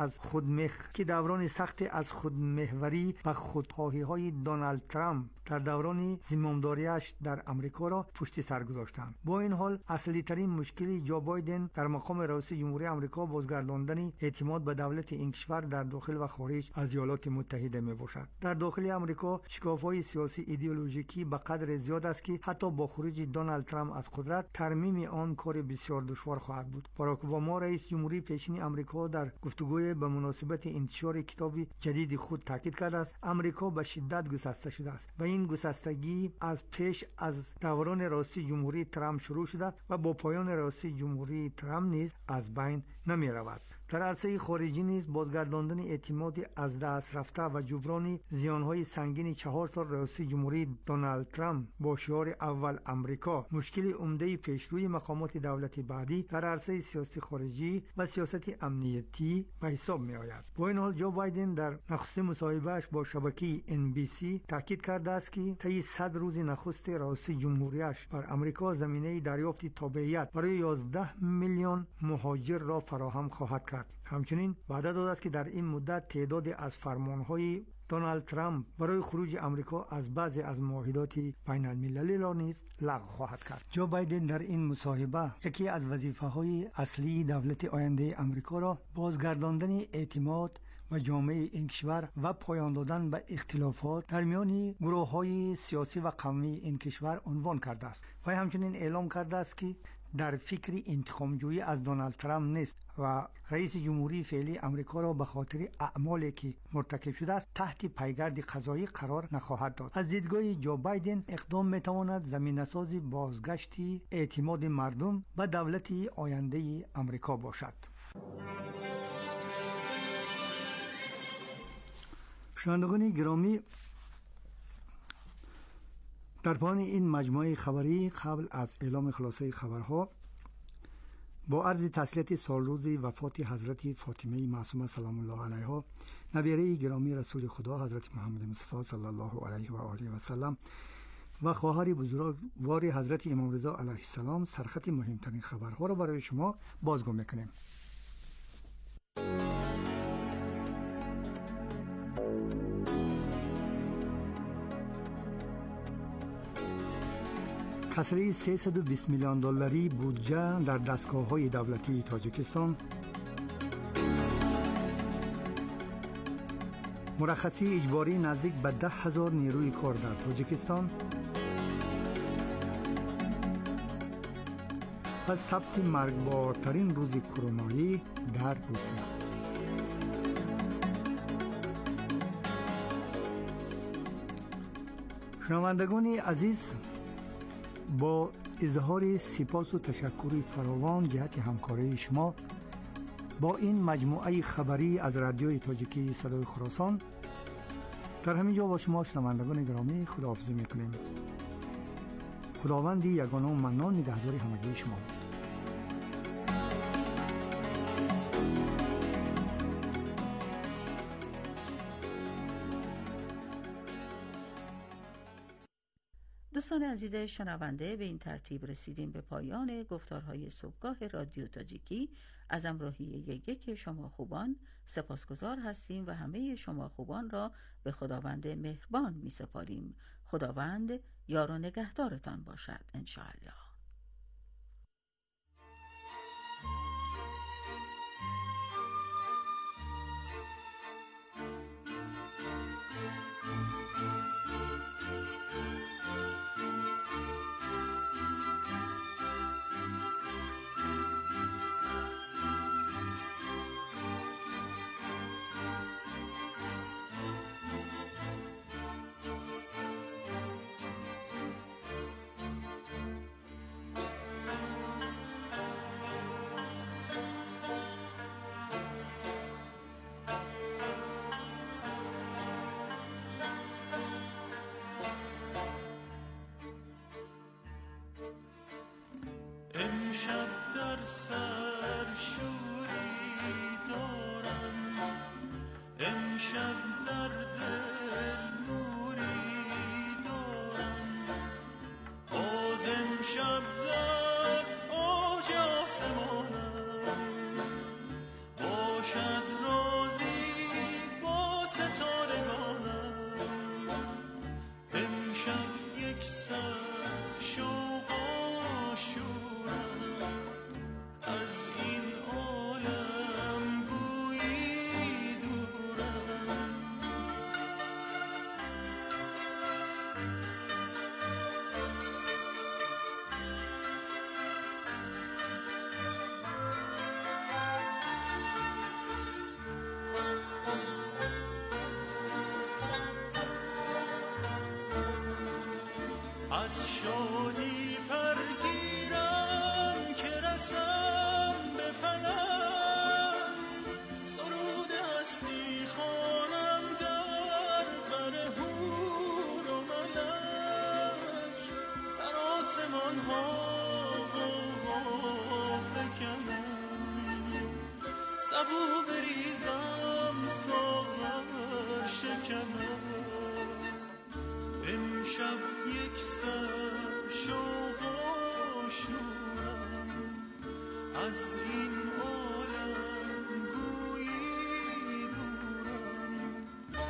سخت از خودمحوری و خودخواهی‌های دونالد ترامپ در دوران زمامداریش در آمریکا را پشت سر گذاشتند. با این حال اصلی ترین مشکل جو بایدن در مقام رئیس جمهوری آمریکا بازگرداندن اعتماد به دولت این کشور در داخل و خارج از ایالات متحده می باشد. در داخل آمریکا شکاف‌های سیاسی ایدئولوژیکی به قدر زیاد است که حتی با خروج دونالد ترامپ از قدرت ترمیم آن کار بسیار دشوار خواهد بود. باراک اوباما رئیس جمهوری پیشین آمریکا در گفتگوی به مناسبت انتشار کتاب جدید خود تاکید کرده است آمریکا به شدت گسسته شده است و این گسستگی از پیش از دوران رئیس جمهوری ترامپ شروع شده و با پایان رئیس جمهوری ترامپ نیز از بین نمی رود. در عرصه خارجی نیز بازگرداندن اعتماد از دست رفته و جبران زیانهای سنگین 4 سال رئیس جمهوری دونالد ترامپ با شعار اول امریکا مشکل عمده پیشروی مقامات دولتی بعدی در عرصه سیاست خارجی و سیاست امنیتی به حساب می آید. با این حال جو بایدن در نخستین مصاحبه‌اش با شبکه NBC تاکید کرده است که طی 100 روز نخست رئیس جمهوریش بر امریکا زمینه دریافت تابعیت برای 11 میلیون مهاجر را فراهم خواهد کرد. همچنین وعده داده است که در این مدت تعدادی از فرمانهای دونالد ترامپ برای خروج امریکا از بعضی از معاهدات بین المللی را نیز لغو خواهد کرد. جو بایدن در این مصاحبه یکی از وظیفه‌های اصلی دولت آینده امریکا را بازگرداندن اعتماد و جامعه این کشور و پایان دادن به اختلافات در میان گروه‌های سیاسی و قومی این کشور عنوان کرده است. و همچنین اعلام کرده است که در فکر انتقام‌جویی از دونالد ترامپ نیست و رئیس جمهوری فعلی امریکا را به خاطر اعمالی که مرتکب شده است تحت پیگرد قضایی قرار نخواهد داد. از دیدگاه جو بایدن اقدام میتواند زمینه‌ساز بازگشت اعتماد مردم به دولت آینده امریکا باشد. شنوندگان گرامی، در پایان این مجموعه خبری قبل از اعلام خلاصه خبرها با عرض تسلیت سالروز وفات حضرت فاطمه معصومه سلام الله علیها نبیره گرامی رسول خدا حضرت محمد مصطفی صلی الله علیه و آله و سلم و خواهر بزرگوار حضرت امام رضا علیه السلام سرخط مهمترین خبرها را برای شما بازگو میکنیم. خساره 320 میلیون دلاری بودجه در دستگاه‌های دولتی تاجیکستان، مرخصی اجباری نزدیک به 10,000 نیروی کار در تاجیکستان و ثبت مرگبارترین روز کرونایی در روسیه. شنوندگان عزیز، با اظهار سپاس و تشکر فراوان جهت همکاری شما با این مجموعه خبری از رادیوی تاجیکی صدای خراسان در همین جا با شما شنوندگان گرامی خداحافظی میکنیم. خداوند یگانه و منان نگهدار همگی شما بود. دوستان عزیز شنونده، به این ترتیب رسیدیم به پایان گفتارهای صبحگاه رادیو تاجیکی. از همراهی یک شما خوبان سپاسگزار هستیم و همه شما خوبان را به خداوند مهربان می سپاریم. خداوند یار و نگهدارتان باشد انشاءالله. امشب در سر شوری دارم، امشب در دل نوری دارم، باز امشب در اوج آسمانم، باشد رازی با ستارگانم، امشب یک سر شوق از این عالم گویی دورم. از شادی پرگیرم که رسم به فلک، تنها فکنم سبو بریزم ساغر شکنم امشب یک سر شوق و شورم از این عالم گویی دورم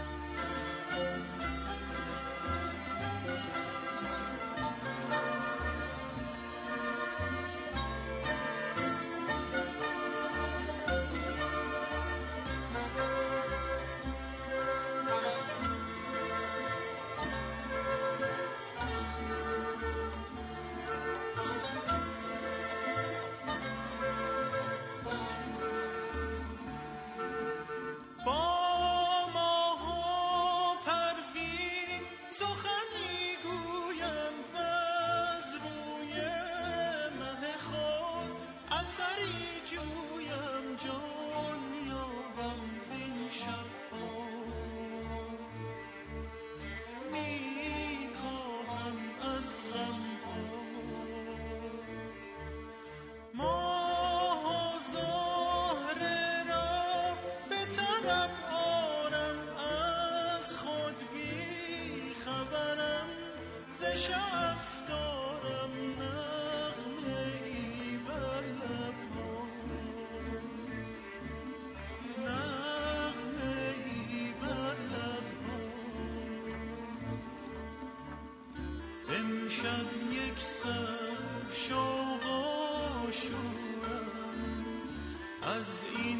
امشب یک سر شوق و شورم از این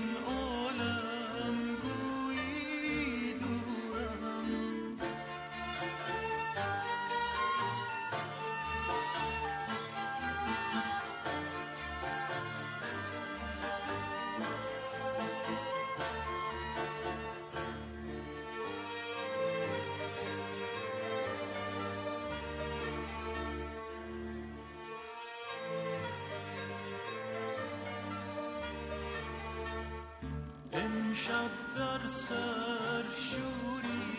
عالم گویی دورم امشب در سر شوری